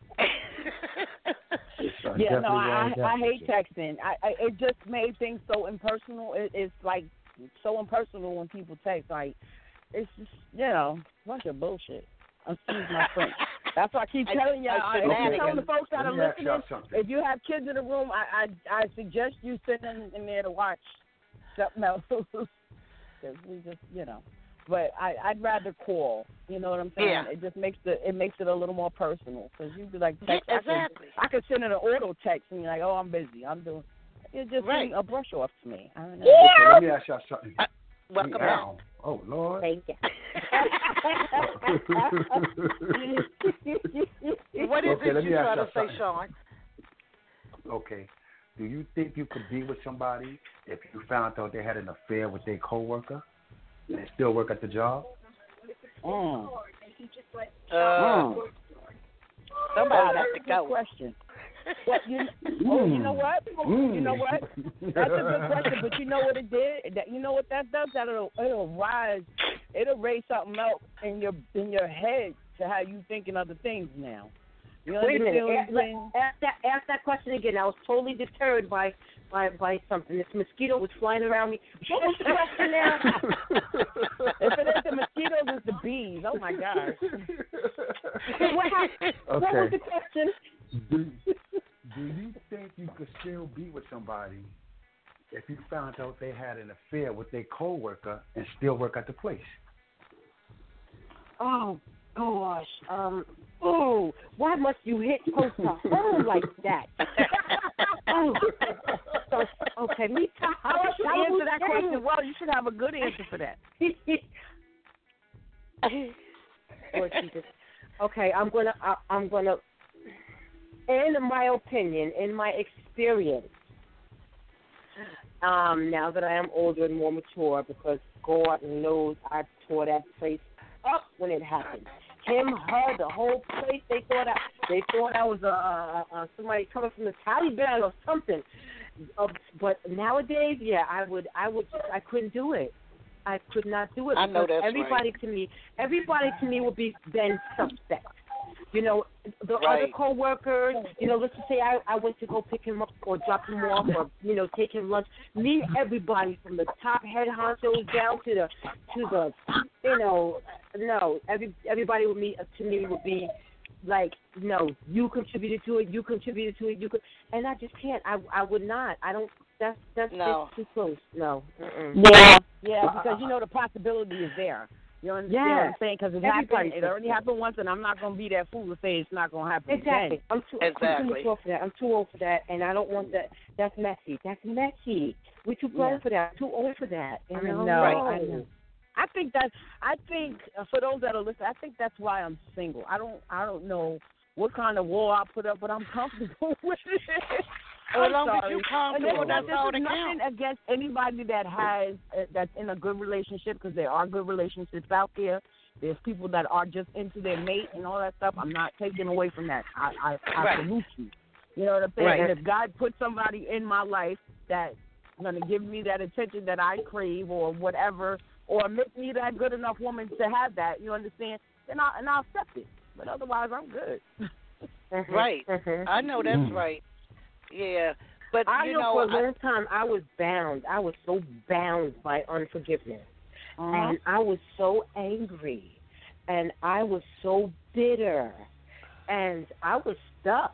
E: It's, uh,
D: Yeah,
E: definitely
D: no, I
E: wrong with
D: I, I
E: that
D: hate
E: picture.
D: texting. I, I it just made things so impersonal. It, it's like so impersonal when people text. Like it's just you know, bunch of bullshit. Excuse my French. That's why I keep
C: I-
D: telling y'all.
C: I
D: I,
C: should
D: I keep
C: add
D: telling the
C: again.
D: folks that
E: Let
D: are
E: me ask
D: listening.
E: y'all something.
D: If you have kids in the room, I I, I suggest you sit in, in there to watch something else. Because we just you know. But I, I'd rather call. You know what I'm saying?
C: Yeah.
D: It just makes the it makes it a little more personal. Because you'd be like,
C: Yeah,
D: text, I could-
C: exactly.
D: I could send in an auto text and you're like, oh, I'm busy. I'm doing. It's just
C: Right.
D: a brush off to me. I don't know.
E: Okay, let me ask y'all something.
C: Uh, Welcome back.
E: Meow. Oh, Lord.
B: Thank you.
C: What is
E: Okay,
C: it
E: let
C: you
E: me ask
C: trying to
E: y'all
C: say,
E: something.
C: Sean?
E: Okay. Do you think you could be with somebody if you found out they had an affair with their coworker and they still work at the job?
D: Mm.
C: Uh,
D: Mm.
C: Somebody
D: Wow,
C: has
D: that's
C: to
D: a good
C: go.
D: question. What you? Oh, you know what?
E: Mm.
D: You know what? That's a good question. But you know what it did? That you know what that does? That it'll it'll rise, it'll raise something else in your in your head to how you thinking other things now. You
B: Wait a minute.
D: understand what I'm
B: Ask,
D: saying?
B: ask that, ask that question again. I was totally deterred by, by, by something. This mosquito was flying around me. What was the question now?
D: If it ain't the mosquitoes, it's the bees. Oh my gosh.
B: what, hap- what was
E: Okay.
B: the question?
E: Do, do you think you could still be with somebody if you found out they had an affair with their coworker and still work at the place?
B: Oh, gosh. Um, oh, why must you hit close to home like that? oh. So, okay, me tell
D: How else to answer that
B: Dang.
D: question? Well, you should have a good answer for that.
B: Lord Jesus. Okay, I'm gonna. I, I'm gonna. In my opinion, in my experience, um, now that I am older and more mature, because God knows I tore that place up when it happened. Him, her, the whole place. They thought I. They thought I was a, a, a somebody coming from the Taliban or something. Uh, but nowadays, yeah, I would. I would. Just, I couldn't do it. I could not do it
C: I know
B: because
C: that's
B: everybody to me, everybody to me would be then suspect. You know, the
C: Right.
B: other coworkers. You know, let's just say I, I went to go pick him up or drop him off or you know take him lunch. Me, everybody from the top head honchos down to the to the you know no every everybody with me to me would be like no you contributed to it you contributed to it you could and I just can't I I would not I don't that's that's,
C: No.
B: that's too close no. Mm-mm.
D: Yeah, yeah, because you know the possibility is there. You understand what I'm
B: Yes.
D: saying? Because it
B: Everybody
D: happened. It
B: says
D: already
B: that.
D: happened once, and I'm not going to be that fool to say it's not going to happen
B: Exactly.
D: again.
B: I'm too, I'm
C: Exactly.
B: too mature for that. I'm too old for that, and I don't want that. That's messy. That's messy. We're too grown
D: Yeah.
B: for that. Too old for that. You
D: I
B: know?
D: know.
C: Right.
D: I know. I think that I think uh, for those that are listening, I think that's why I'm single. I don't I don't know what kind of wall I put up, but I'm comfortable with it.
C: As
D: I'm
C: long as
D: sorry.
C: you
D: And
C: comfortable,
D: this,
C: that's
D: this
C: all
D: is
C: that
D: nothing
C: counts.
D: against anybody that has uh, that's in a good relationship, because there are good relationships out there. There's people that are just into their mate and all that stuff. I'm not taking away from that. I I, I
C: Right.
D: salute you. You know what I'm saying?
C: Right.
D: And if God put somebody in my life that's going to give me that attention that I crave or whatever, or make me that good enough woman to have that, you understand? Then I and I'll accept it. But otherwise, I'm good.
B: Mhm.
C: Right.
B: Mhm.
C: I know that's
E: Mm.
C: right. Yeah. But
B: I
C: you
B: know,
C: know,
B: for a
C: I,
B: long time I was bound. I was so bound by unforgiveness,
D: Uh-huh.
B: and I was so angry, and I was so bitter, and I was stuck.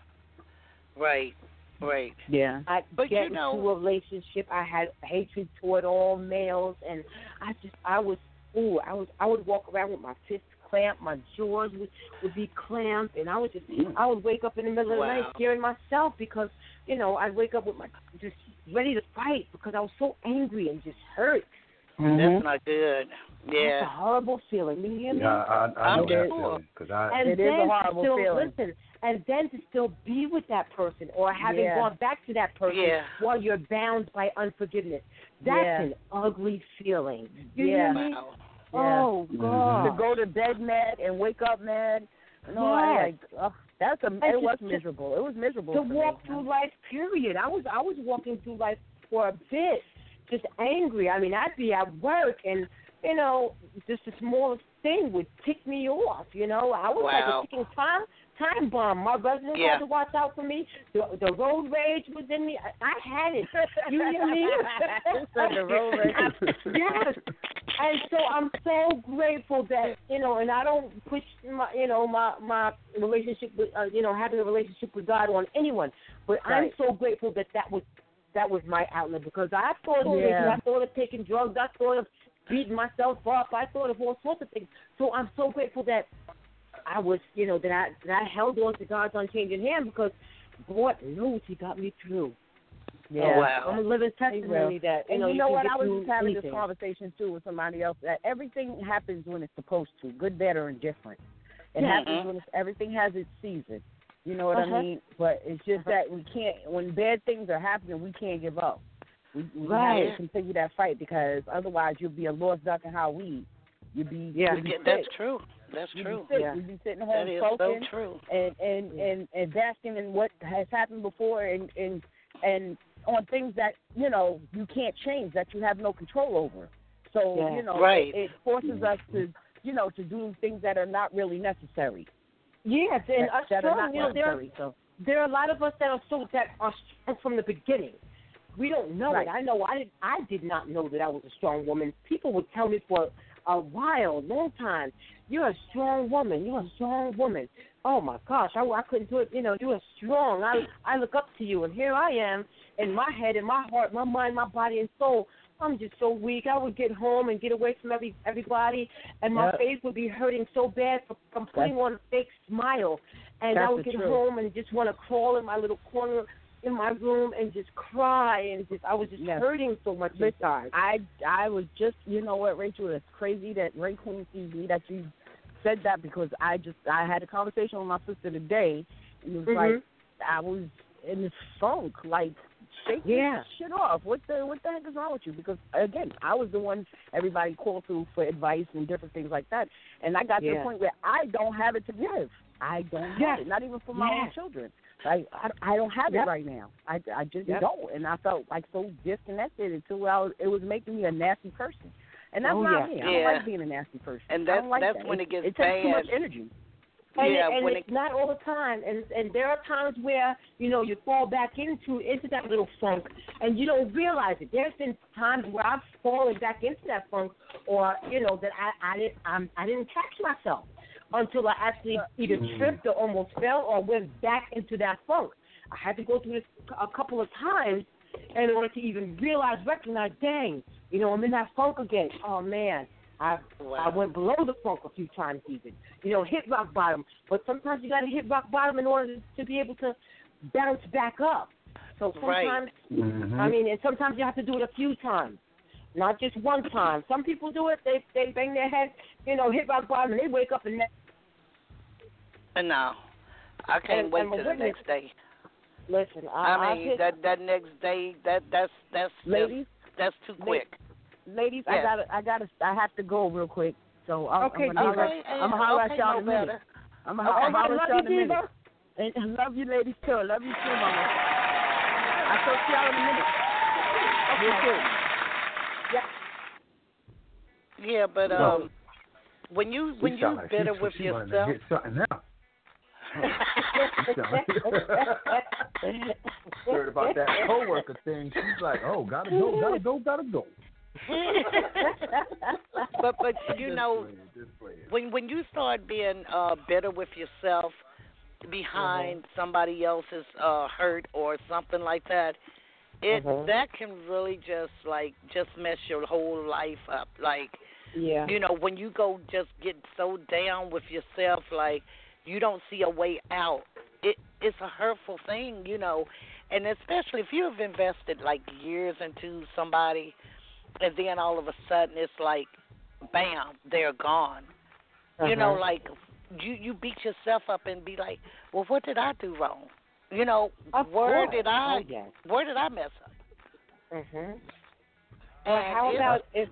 C: right, right.
D: Yeah.
B: I
C: But
B: get
C: you know-
B: into a relationship. I had hatred toward all males, and I just, I was, ooh, I was, I would walk around with my fists clamped, my jaws would, would be clamped, and I would just, I would wake up in the middle of the
C: Wow.
B: night scaring myself because, you know, I'd wake up with my, just ready to fight because I was so angry and just hurt.
D: Mm-hmm.
C: That's not good.
B: It's a
C: Yeah.
B: horrible feeling. You hear me?
E: Yeah, I, I
C: I'm
E: know that
C: sure.
E: feeling because I.
B: And
D: It is
B: then
D: a horrible
B: to still,
D: feeling.
B: Listen, and then to still be with that person or having
D: Yeah.
B: gone back to that person
C: Yeah.
B: while you're bound by unforgiveness. That's
D: Yeah.
B: an ugly feeling. You
D: Yeah.
B: hear me?
C: Wow.
B: Oh,
E: Mhm.
B: God.
D: To go to bed mad and wake up mad. No, I
B: Yes.
D: like. Oh, that's a.
B: And
D: It
B: to-
D: was
B: to-
D: miserable. It was miserable
B: To
D: for
B: walk
D: me.
B: through life, period. I was I was walking through life for a bit, just angry. I mean, I'd be at work and, you know, just the smallest thing would tick me off, you know. I was like
C: Wow.
B: a ticking time time bomb. My residents
C: Yeah.
B: had to watch out for me. The, the road rage was in me. I, I had it. You hear me?
D: Said the road rage.
B: Yes. And so I'm so grateful that, you know, and I don't push my, you know, my my relationship with, uh, you know, having a relationship with God on anyone. But I'm
D: Right.
B: so grateful that that was that was my outlet because I thought of
D: Yeah.
B: I thought of taking drugs. I thought of beating myself up. I thought of all sorts of things. So I'm so grateful that I was, you know, that I that I held on to God's unchanging hand because God knows He got me through.
D: Yeah.
C: Oh, wow.
B: I'm a living testimony that you
D: And
B: know
D: you know
B: can
D: what?
B: get
D: I was
B: through
D: just having
B: anything.
D: this conversation too with somebody else that everything happens when it's supposed to, good, bad, or indifferent. It
C: Mhm.
D: happens when it's, everything has its season. You know what
B: Uh-huh.
D: I mean? But it's just
B: Uh-huh.
D: that we can't. When bad things are happening, we can't give up. We, we
B: Right.
D: have to continue that fight because otherwise you'll be a lost duck in how we. You'll be.
B: Yeah.
D: You'll be
C: Yeah,
D: sick.
C: that's true. That's
D: You'll
C: true.
D: be sick.
B: Yeah.
D: You'll be sitting
C: That
D: home
C: is so
D: sulking
C: true.
D: and and, and and basking in what has happened before and and and on things that you know you can't change, that you have no control over. So
B: Yeah.
D: you know
C: Right.
D: it, it forces us to you know to do things that are not really necessary.
B: Yes, and
D: that,
B: us
D: that are
B: strong,
D: not
B: you know, there are,
D: necessary. So
B: there are a lot of us that are so that are strong from the beginning. We don't know
D: Right.
B: it. I know I did. I did not know that I was a strong woman. People would tell me for a while, long time, "You're a strong woman. You're a strong woman." Oh my gosh, I, I couldn't do it. You know, you are strong. I I look up to you, and here I am in my head, in my heart, my mind, my body, and soul. I'm just so weak. I would get home and get away from every everybody, and my
D: Yep.
B: face would be hurting so bad for, from putting on a fake smile. And I
D: That's
B: would
D: the
B: get
D: truth.
B: home and just want to crawl in my little corner in my room and just cry and just I was just
D: Yes.
B: hurting so much
D: Listen,
B: inside.
D: I I was just you know what, Rachel, it's crazy that Ray Queen T V that you said that because I just I had a conversation with my sister today and it was
B: Mhm.
D: like I was in this funk, like shake
B: Yeah.
D: this shit off. What the what the heck is wrong with you? Because again, I was the one everybody called to for advice and different things like that. And I got to
B: Yeah.
D: the point where I don't have it to give. I don't have
B: Yes.
D: it, not even for my own
B: Yes.
D: children. Like I, I don't have
B: Yep.
D: it right now. I, I just
B: Yep.
D: don't, and I felt like so disconnected until I was, it was making me a nasty person, and that's
B: Oh,
D: not
B: yeah.
D: me. I don't
C: Yeah.
D: like being a nasty person.
C: And
D: I
C: that's
D: don't like
C: that's
D: that.
C: when it gets
D: it takes too much
C: bad.
D: energy.
B: And,
C: yeah,
B: it, and
C: when
B: it's
C: it
B: not all the time, and and there are times where you know you fall back into into that little funk, and you don't realize it. There's been times where I've fallen back into that funk, or you know that I I didn't um, I didn't catch myself until I actually either tripped or almost fell or went back into that funk. I had to go through this a couple of times in order to even realize, recognize, dang, you know I'm in that funk again. Oh man. I
C: Wow.
B: I went below the funk a few times even, you know, hit rock bottom. But sometimes you got to hit rock bottom in order to be able to bounce back up. So
C: Right.
B: sometimes,
E: Mhm.
B: I mean, and sometimes you have to do it a few times, not just one time. Some people do it; they they bang their head, you know, hit rock bottom, and they wake up and.
C: And no, I can't
B: And-
C: wait
B: and my
C: till the
B: witness-
C: next day.
B: Listen, I,
C: I
B: I've
C: mean,
B: hit,
C: that that next day, that that's that's just,
D: Ladies,
C: that's too quick.
D: ladies, I
C: Yes.
D: gotta, I gotta, I have to go real quick. So I'm,
B: Okay,
D: I'm gonna holler,
C: Okay,
D: I'm gonna holler
C: okay,
D: at y'all
C: no
D: in a minute.
C: better.
D: I'm gonna
B: Okay,
D: holler
B: I
D: at
B: love
D: y'all in
B: you,
D: a minute.
B: Diva.
D: And I love you, ladies too. I love you too, mama. I'll talk to y'all in a minute. Real quick.
C: Yeah, but
E: Well,
C: um, when you
E: She
C: when you
E: sound like
C: bitter
E: she,
C: with
E: she wanted to
C: yourself,
E: hit something now. She sound like- Stir the about that coworker thing. She's like, oh, gotta go, gotta go, gotta go.
C: but but you
E: Just
C: know,
E: playing, just playing.
C: when when you start being uh, bitter with yourself behind
B: Mm-hmm.
C: somebody else's uh, hurt or something like that, it
B: Mhm.
C: that can really just like just mess your whole life up. Like
B: Yeah.
C: you know, when you go just get so down with yourself, like you don't see a way out. It it's a hurtful thing, you know, and especially if you have invested like years into somebody, and then all of a sudden it's like, bam, they're gone.
B: Uh-huh.
C: You know, like you you beat yourself up and be like, well, what did I do wrong? You know,
B: Of
C: where
B: course.
C: did I
B: Oh, yes.
C: where did I mess up?
B: Mhm. Or
C: And
B: how
C: it-
B: about if?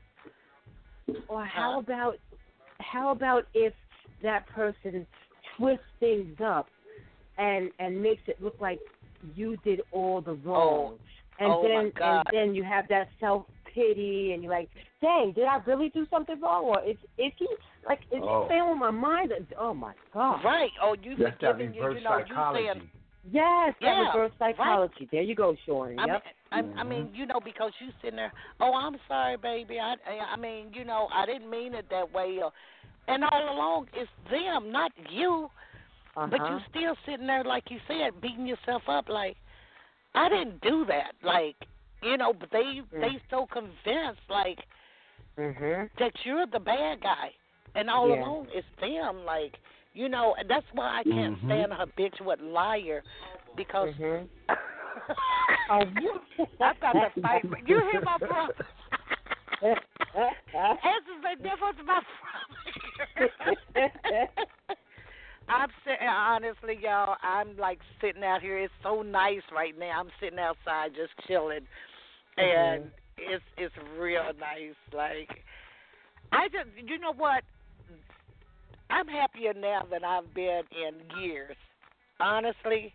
B: Or how
C: Huh?
B: about? How about if that person twists things up and and makes it look like you did all the wrong, and
C: oh, my
B: then
C: God.
B: and then you have that self pity, and you're like, dang, did I really do something wrong? Or is is he like is
E: Oh.
B: he playing on my mind? Oh my God.
C: Right. Oh, you
E: That's that
C: forgiving you,
E: reverse
C: you know,
E: psychology.
C: you saying
B: Yes, that
C: Yeah,
B: reverse psychology. There you go, Shorty.
C: I
B: Yep.
C: mean, I, I mean, you know, because you sitting there, oh, I'm sorry, baby. I, I I mean, you know, I didn't mean it that way. Or, and all along, it's them, not you.
B: Uh-huh.
C: But you still sitting there, like you said, beating yourself up. Like, I didn't do that. Like, you know, but they
B: Mm.
C: they so convinced, like,
B: Mhm.
C: that you're the bad guy, and all
B: Yeah.
C: along it's them. Like, you know, and that's why I can't
E: Mhm.
C: stand a habitual liar, because.
B: Mhm.
C: Oh, you, I got to fight. You hear my brother? This is the difference, my brother. I'm sitting, honestly, y'all, I'm like sitting out here. It's so nice right now. I'm sitting outside just chilling, and
B: Mhm.
C: it's it's real nice. Like, I just, you know what? I'm happier now than I've been in years. Honestly,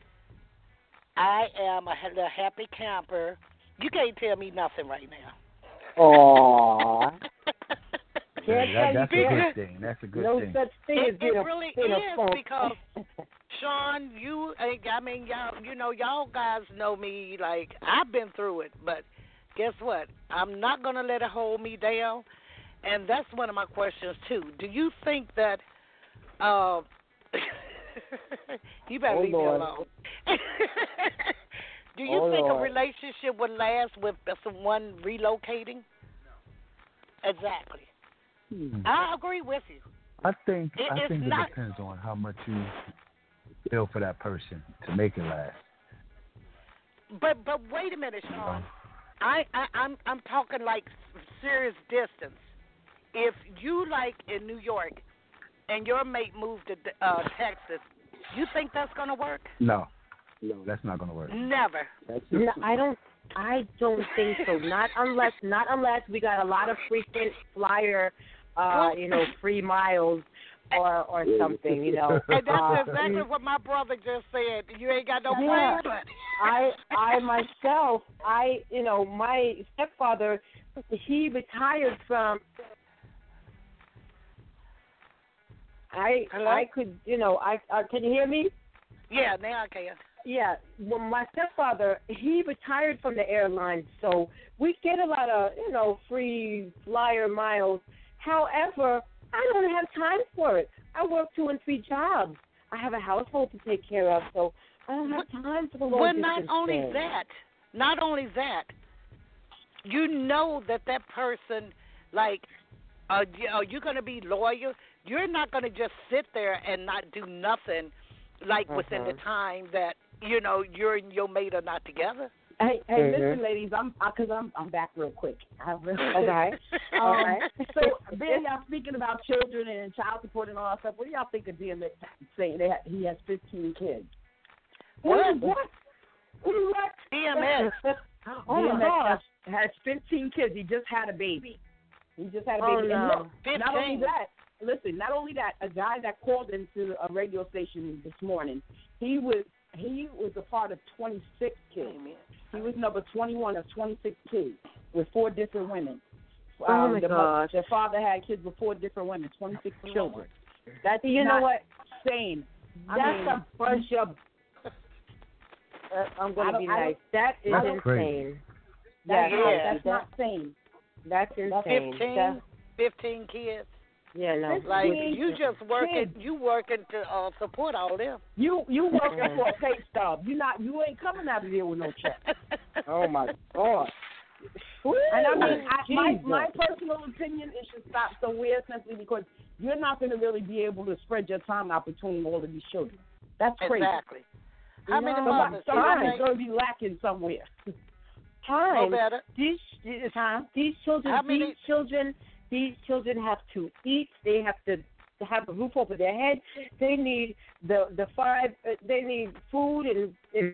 C: I am a ha- a happy camper. You can't tell me nothing right now.
B: Aww.
E: Yeah,
B: Can't
E: that,
B: tell
E: that's
B: you
E: a
B: can't.
E: good thing. That's a good
B: No
E: thing.
B: such thing
C: It-
B: as being
C: it
B: a,
C: really
B: being a
C: is,
B: funk.
C: because Sean, you, I mean, y'all, you know, y'all guys know me. Like, I've been through it, but guess what? I'm not gonna let it hold me down, and that's one of my questions too. Do you think that? Uh, you better
B: Oh,
C: leave
B: Lord.
C: me alone. Do you
B: Oh,
C: think
B: Lord.
C: a relationship would last with someone relocating? Exactly.
E: Hmm.
C: I agree with you.
E: I think
C: It-
E: I
C: it's
E: think it
C: not-
E: depends on how much you feel for that person to make it last.
C: But but wait a minute, Sean. I, I I'm I'm talking like serious distance. If you like in New York and your mate moved to uh, Texas, you think that's gonna work?
E: No, no, that's not gonna work.
C: Never.
B: No, I don't. I don't think so. Not unless, not unless we got a lot of frequent flyer, uh, you know, free miles or or something. You know.
C: And that's
B: Uh,
C: exactly what my brother just said. You ain't got no
B: Yeah.
C: plan.
B: I I myself, I you know, my stepfather, he retired from. I
C: Hello?
B: I could you know I uh, can you hear me?
C: Yeah, now I can.
B: Yeah, well, my stepfather, he retired from the airline, so we get a lot of, you know, free flyer miles. However, I don't have time for it. I work two and three jobs. I have a household to take care of, so I don't have time for the long
C: Well,
B: distance
C: not only
B: thing.
C: that, not only that, you know that that person, like, uh, you- are you going to be loyal? You're not going to just sit there and not do nothing, like, within the
B: Mhm.
C: time that, you know, you and your mate are not together.
D: Hey, hey,
B: Mhm.
D: listen, ladies, I'm because I'm I'm back real quick. I real
B: Okay.
D: Um,
B: All right.
D: So, being y'all speaking about children and child support and all that stuff, what do y'all think of D M X saying that he has fifteen kids?
C: What?
B: What? What?
C: D M X.
B: Oh, my
D: D M X
B: gosh.
D: has, has fifteen kids. He just had a baby. He just had a
B: Oh,
D: baby.
B: no.
D: And look, not only
C: fifteen.
D: that, listen, not only that, a guy that called into a radio station this morning, he was he was a part of twenty-six kids. He was number twenty-one of twenty-six kids with four different women.
B: Oh,
D: Um,
B: my
D: the, mo-
B: gosh.
D: the father had kids with four different women, twenty-six children. That's
B: You know
D: not
B: what?
D: sane. I
B: That's
D: mean,
B: a bunch of uh, I'm going
D: I
B: to
D: don't-
B: be
D: I don't-
B: nice. That is
E: That's
B: insane.
E: crazy.
D: That's,
B: Yeah,
D: not,
C: yeah.
D: that's not sane.
B: That's insane.
C: Fifteen,
B: That-
C: fifteen kids.
B: yeah, no.
C: Like
D: Fifteen.
C: you just working,
D: Kids.
C: you working to uh, support all them.
D: You you working
B: Mhm.
D: for a pay stub. You not you ain't coming out of there with no check.
B: Oh my God.
D: And I mean, I, my
B: Jesus.
D: my personal opinion, it should stop somewhere simply because you're not going to really be able to spread your time out between all of these children. That's crazy.
C: Exactly. How many
B: No,
C: mothers?
B: somebody-
C: you
D: Somebody's
C: think-
D: going to be lacking somewhere.
C: No
B: Time.
C: better.
B: These these these children
C: How many-
B: these children these children have to eat. They have to have a roof over their head. They need the the five. Uh, they need food and. and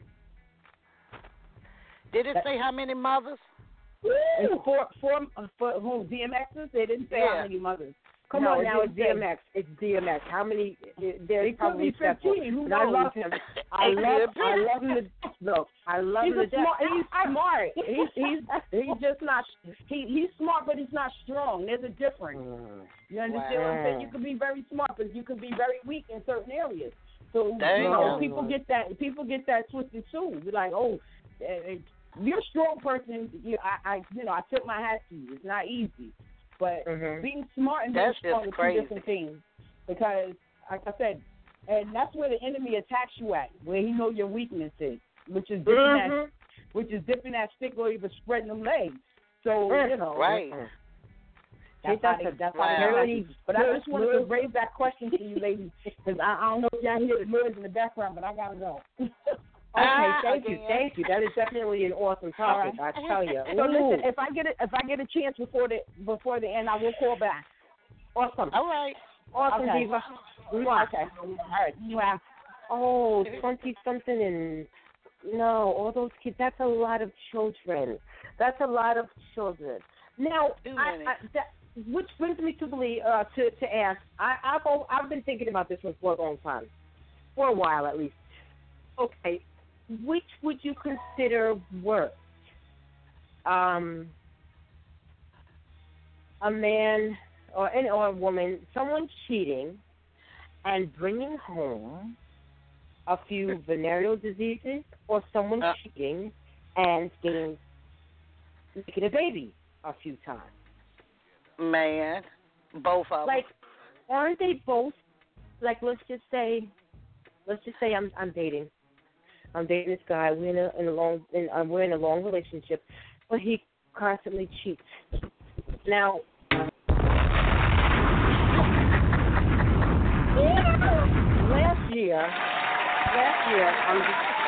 C: Did it say how many mothers?
D: And for for for whom D M Xers, they didn't say
C: Yeah.
D: how many mothers.
B: Come
D: No,
B: on
D: it
B: now,
D: didn't
B: it's D M X. It's D M X. How many? There's
D: It could
B: probably
D: be
B: several.
D: fifteen. Who
B: And I
D: knows?
B: love him. I
C: It
B: love.
C: could
B: I
C: be.
B: love him. To, look, I love
D: He's
B: him to
D: a
B: death.
D: smart. He's smart. He's he's he's just not. He he's smart, but he's not strong. There's a difference.
B: Mm.
D: You understand what I'm saying?
B: Wow.
D: You can be very smart, but you can be very weak in certain areas. So
C: There
D: you
C: you
D: know,
C: go.
D: people get that. People get that twisted too. Be like, oh, eh, you're a strong person. You, I, I, you know, I took my hat to you. It's not easy, but
B: Mhm.
D: being smart and being
C: That's
D: strong
C: just
D: are two
C: crazy.
D: different things. Because, like I said, and that's where the enemy attacks you at, where he know your weaknesses, which is dipping that,
B: Mhm.
D: which is dipping that stick or even spreading them legs. So
B: Mm.
D: you know,
C: Right.
B: Mm.
D: That's
B: That's
D: how
B: a-
D: they, that's
C: wow.
D: how they
B: Very
D: attack you. But I just wanted to
B: good-
D: raise that question to you, ladies, because I, I don't know if y'all hear the noise in the background, but I gotta go.
B: Okay,
C: Ah,
B: thank you,
C: again.
B: thank you. That is definitely an awesome topic. I tell you.
D: So
B: Ooh,
D: listen, if I get it, if I get a chance before the before the end, I will call back.
B: awesome,
C: All right.
B: awesome,
D: Okay.
B: Diva.
D: Okay. All right. Wow.
B: Oh, twenty something and no, all those kids. That's a lot of children. That's a lot of children. Now,
C: Too
B: I,
C: many.
B: I, that, which brings me to believe uh, to to ask. I, I've al- I've been thinking about this one for a long time, for a while at least. Okay, which would you consider worse? Um, a man or an or a woman, someone cheating and bringing home a few venereal diseases, or someone
C: Uh.
B: cheating and getting making a baby a few times.
C: Man, both of them.
B: Like, aren't they both? Like, let's just say, let's just say I'm I'm dating, I'm dating this guy. We're in a, in a long, in, uh, we're in a long relationship, but he constantly cheats. Now, last year, last year, I'm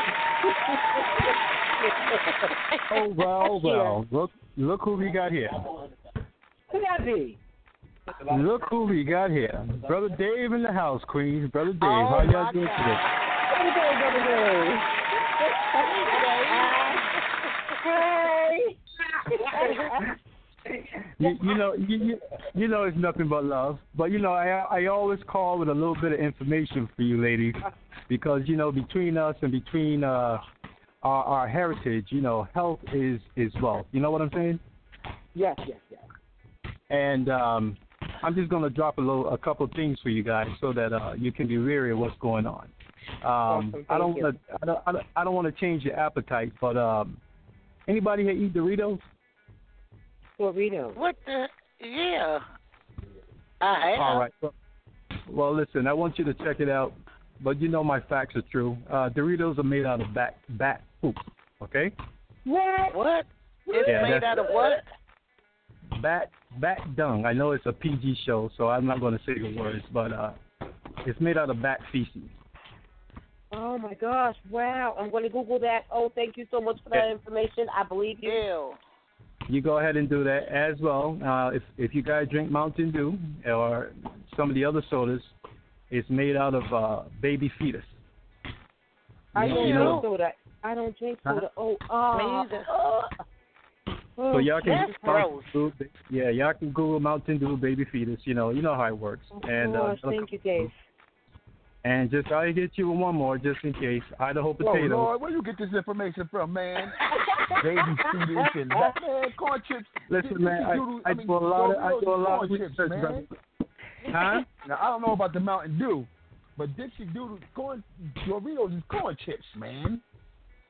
B: just.
E: Oh well,
B: Last year-
E: well. Look, look who we got here.
B: Who that be?
E: Look who we got here. Brother Dave in the house, Queens. Brother Dave,
C: Oh,
E: how y'all
C: my
E: doing
C: God.
E: today?
B: Brother Dave, Brother Dave.
E: You, you know, you, you you know, it's nothing but love. But you know, I I always call with a little bit of information for you, ladies, because you know, between us and between uh our, our heritage, you know, health is is wealth. You know what I'm saying?
B: Yes, yes, yes.
E: And um, I'm just gonna drop a little, a couple of things for you guys so that uh, you can be wary of what's going on. Um,
B: Awesome,
E: I don't
B: thank
E: want to, I don't, I don't, I don't want to change your appetite, but um, anybody here eat Doritos?
B: Doritos.
C: What the? Yeah. I have.
E: All right. Well, well, listen, I want you to check it out, but you know my facts are true. Uh, Doritos are made out of bat bat poop. Okay?
B: What?
C: What? It's
E: Yeah,
C: made
E: that's-
C: out of what?
E: Bat bat dung. I know it's a P G show, so I'm not going to say the words, but uh, it's made out of bat feces.
B: Oh my gosh! Wow, I'm going to Google that. Oh, thank you so much for that
E: Yeah.
B: information. I believe you.
C: Ew.
E: You go ahead and do that as well. Uh, if if you guys drink Mountain Dew or some of the other sodas, it's made out of uh, baby fetus.
B: I
E: You know-
B: don't
E: you
B: drink
E: know-
B: soda. I don't drink
E: Huh?
B: soda. Oh, uh,
C: Me either.
B: uh,
E: So y'all can
C: That's
E: Mountain Dew, yeah, y'all can Google Mountain Dew baby fetus. You know, you know how it works.
B: Of
E: and uh,
B: course, thank you, Dave.
E: And just I'll get you one more just in case. Idaho
F: Oh,
E: potato.
F: Lord, where you get this information from, man? Baby fetus and that, man, corn chips.
E: Listen,
F: Did-
E: man,
F: did
E: I,
F: you do-
E: I,
F: mean,
E: do a lot of I
F: Doritos
E: do a
F: is
E: lot of
F: corn
E: research,
F: chips, man.
E: brother. Huh?
F: Now, I don't know about the Mountain Dew, but Dixie Doodle corn Doritos is corn chips, man.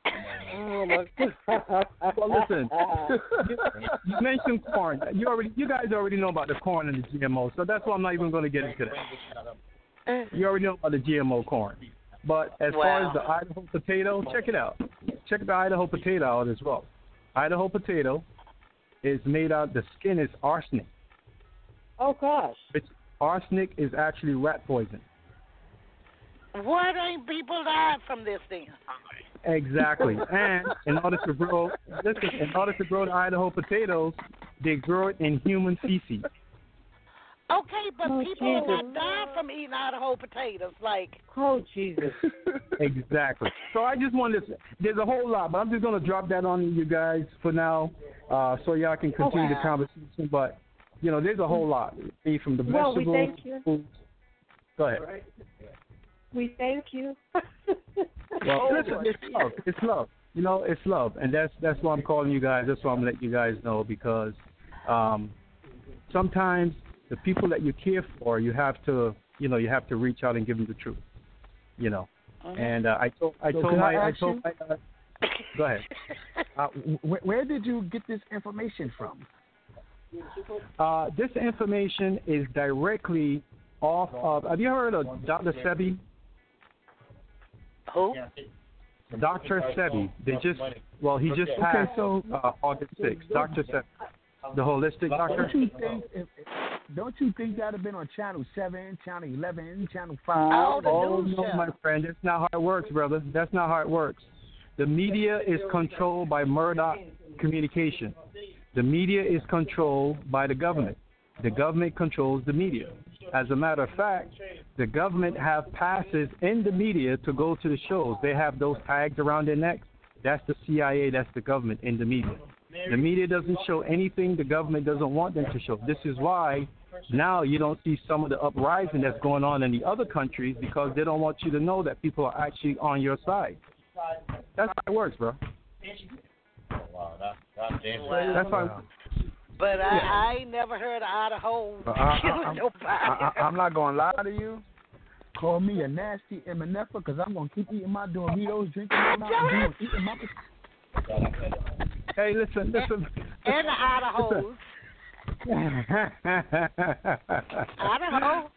B: Oh my God.
E: Well, listen, you, you mentioned corn. You already, you guys already know about the corn and the G M O, so that's why I'm not even going to get into that. You already know about the G M O corn. But as
C: Wow.
E: far as the Idaho potato, check it out. Check the Idaho potato out as well. Idaho potato is made out, the skin is arsenic.
B: Oh gosh.
E: Which arsenic is actually rat poison.
C: What ain't people died from this then?
E: Exactly. And in order to grow, listen, in order to grow the Idaho potatoes, they grow it in human feces.
C: Okay, but
B: Oh,
C: people are
B: Jesus.
C: not dying from eating Idaho potatoes. Like,
B: Oh Jesus.
E: Exactly. So I just wanted to, there's a whole lot, but I'm just going to drop that on you guys for now, uh, so y'all can continue
C: wow.
E: the conversation. But, you know, there's a whole lot. Be from the
B: Well, we
E: vegetables,
B: thank you.
E: foods. Go ahead.
B: We thank you.
E: Well, listen, it's love. It's love. You know, it's love, and that's that's why I'm calling you guys. That's why I'm letting you guys know, because um, sometimes the people that you care for, you have to, you know, you have to reach out and give them the truth. You know,
C: Mhm.
E: and uh, I told I
F: So
E: told
F: can
E: my
F: I
E: I
F: ask
E: told
F: you?
E: my. Uh, go ahead.
F: Uh, wh- where did you get this information from?
E: Uh, this information is directly off of. Have you heard of Doctor Sebi?
C: who?
E: Doctor Sebi. They just well, he just passed
F: so-
E: uh, August sixth. Doctor Sebi, the holistic doctor.
F: Don't you think? If, don't you think that'd have been on Channel Seven, Channel Eleven, Channel Five?
C: Oh, the
E: Oh
C: news
E: no,
C: show.
E: my friend, that's not how it works, brother. That's not how it works. The media is controlled by Murdoch Communication. The media is controlled by the government. The government controls the media. As a matter of fact, the government have passes in the media to go to the shows. They have those tags around their necks. That's the C I A. That's the government in the media. The media doesn't show anything the government doesn't want them to show. This is why now you don't see some of the uprising that's going on in the other countries, because they don't want you to know that people are actually on your side. That's how it works, bro.
G: Wow, that, that's
C: Wow.
E: That's how.
C: But I, I ain't never heard of Idaho
F: Uh, I,
C: killing
F: I,
C: nobody.
F: I, I, I'm not gonna lie to you. Call me a nasty M N F because I'm gonna keep eating my Doritos, drinking my Mountain Dew, eating my.
E: Hey, listen, listen.
C: and the Idahos. Idaho.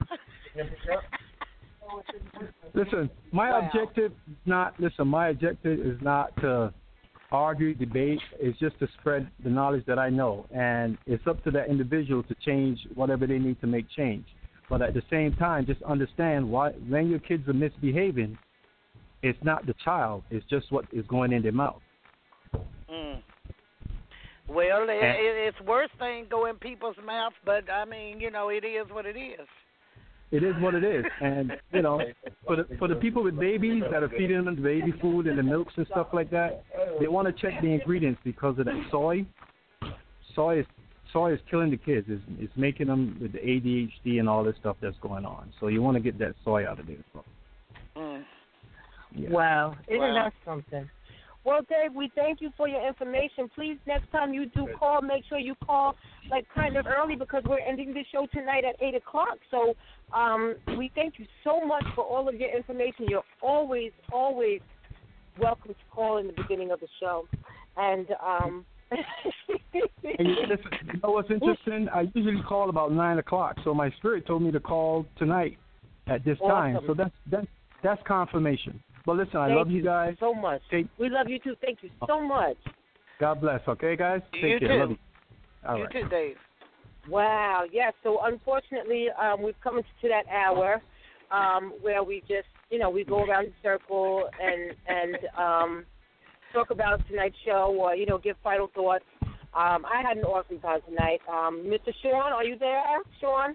E: Listen, my
C: Wow.
E: objective is not. Listen, my objective is not to argue, debate. It's just to spread the knowledge that I know, and it's up to that individual to change whatever they need to make change. But at the same time, just understand why when your kids are misbehaving, it's not the child. It's just what is going in their mouth.
C: Mm. Well, it,
E: And-
C: it, it's worse thing go in people's mouths, but I mean, you know, it is what it is.
E: It is what it is, and you know, for the for the people with babies that are feeding them the baby food and the milks and stuff like that, they want to check the ingredients because of that soy. Soy is soy is killing the kids. It's, it's making them with the A D H D and all this stuff that's going on. So you want to get that soy out of there. So,
C: Mm.
E: yeah.
B: Wow. Isn't
C: Wow.
B: that something? Well, Dave, we thank you for your information. Please, next time you do call, make sure you call like kind of early because we're ending the show tonight at eight o'clock. So um, we thank you so much for all of your information. You're always, always welcome to call in the beginning of the show. And um,
E: And you, listen, you know what's interesting? I usually call about nine o'clock. So my spirit told me to call tonight at this time.
B: Awesome.
E: So that's that's that's confirmation. But listen, I
B: Thank
E: love you guys.
B: so much.
E: Take,
B: We love you too. Thank you so much.
E: God bless. Okay, guys. Take
C: You
E: care.
C: too.
E: Love you. All
C: you
E: right.
C: too, Dave.
B: Wow. Yes. So unfortunately, um, we've come to that hour um, where we just, you know, we go around the circle and and um, talk about tonight's show, or you know, give final thoughts. Um, I had an awesome time tonight. Um, Mister Sean, are you there, Sean?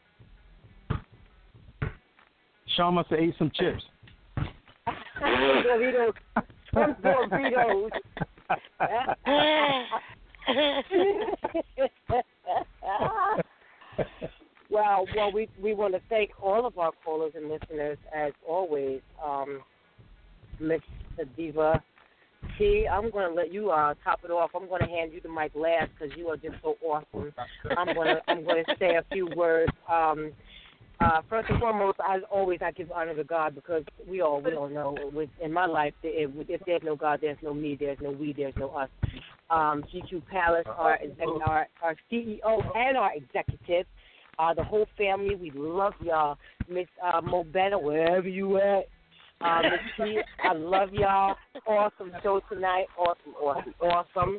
E: Sean must have ate some chips.
B: Doritos. Some Doritos. Well, well, we we want to thank all of our callers and listeners as always. Um, Miss Diva T, I'm going to let you uh, top it off. I'm going to hand you the mic last because you are just so awesome. I'm going to I'm going to say a few words. Um, Uh, first and foremost, as always, I give honor to God because we all we all know with, in my life that if, if there's no God, there's no me, there's no we, there's no us. Um, G Q Palace, our, our our C E O and our executive, uh, the whole family, we love y'all. Miss uh, Mo Better, wherever you at. Uh, Miss T, I love y'all. Awesome show tonight. Awesome, awesome, awesome.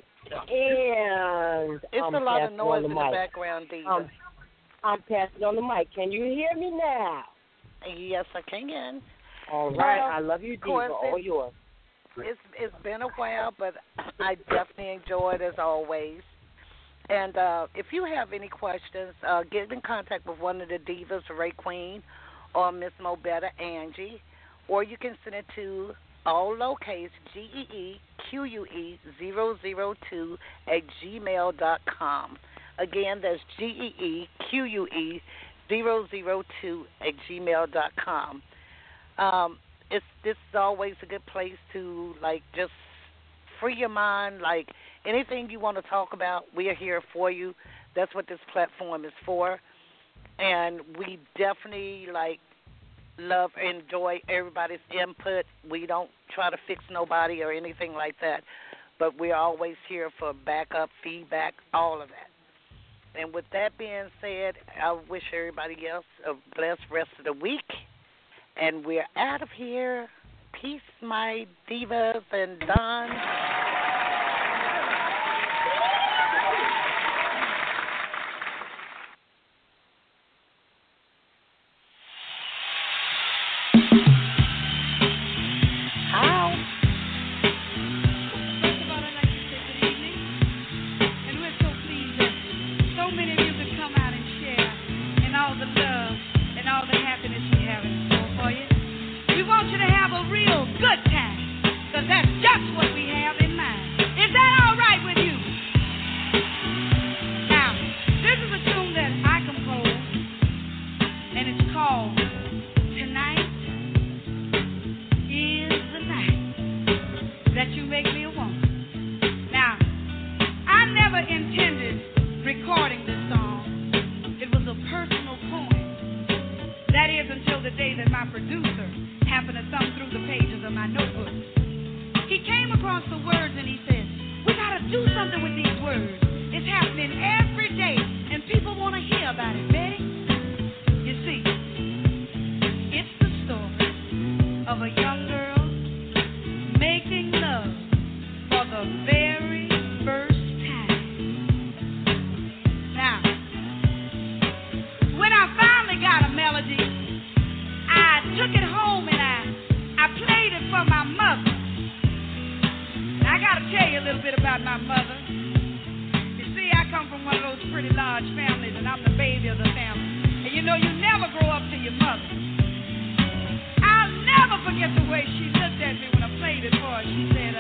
B: And
C: it's
B: um,
C: a lot of noise
B: the
C: in
B: mic.
C: the background, Diva.
B: Um, I'm passing on the mic. Can you hear me now?
C: Yes, I can.
B: All right.
C: Well,
B: I love you, Diva.
C: course,
B: All yours.
C: It's it's been a while, but I definitely enjoyed as always. And uh, if you have any questions, uh, get in contact with one of the divas, Ray Queen, or Miss Mo Better, Angie, or you can send it to all lowercase G E E Q U E zero zero two at gmail dot com. Again, that's G E E Q U E zero zero two at gmail dot com. Um, it's this is always a good place to like just free your mind. Like anything you want to talk about, we are here for you. That's what this platform is for, and we definitely like love and enjoy everybody's input. We don't try to fix nobody or anything like that, but we're always here for backup, feedback, all of that. And with that being said, I wish everybody else a blessed rest of the week. And we're out of here. Peace, my divas and Don.
H: Forget the way she looked at me when I played it for her. She said,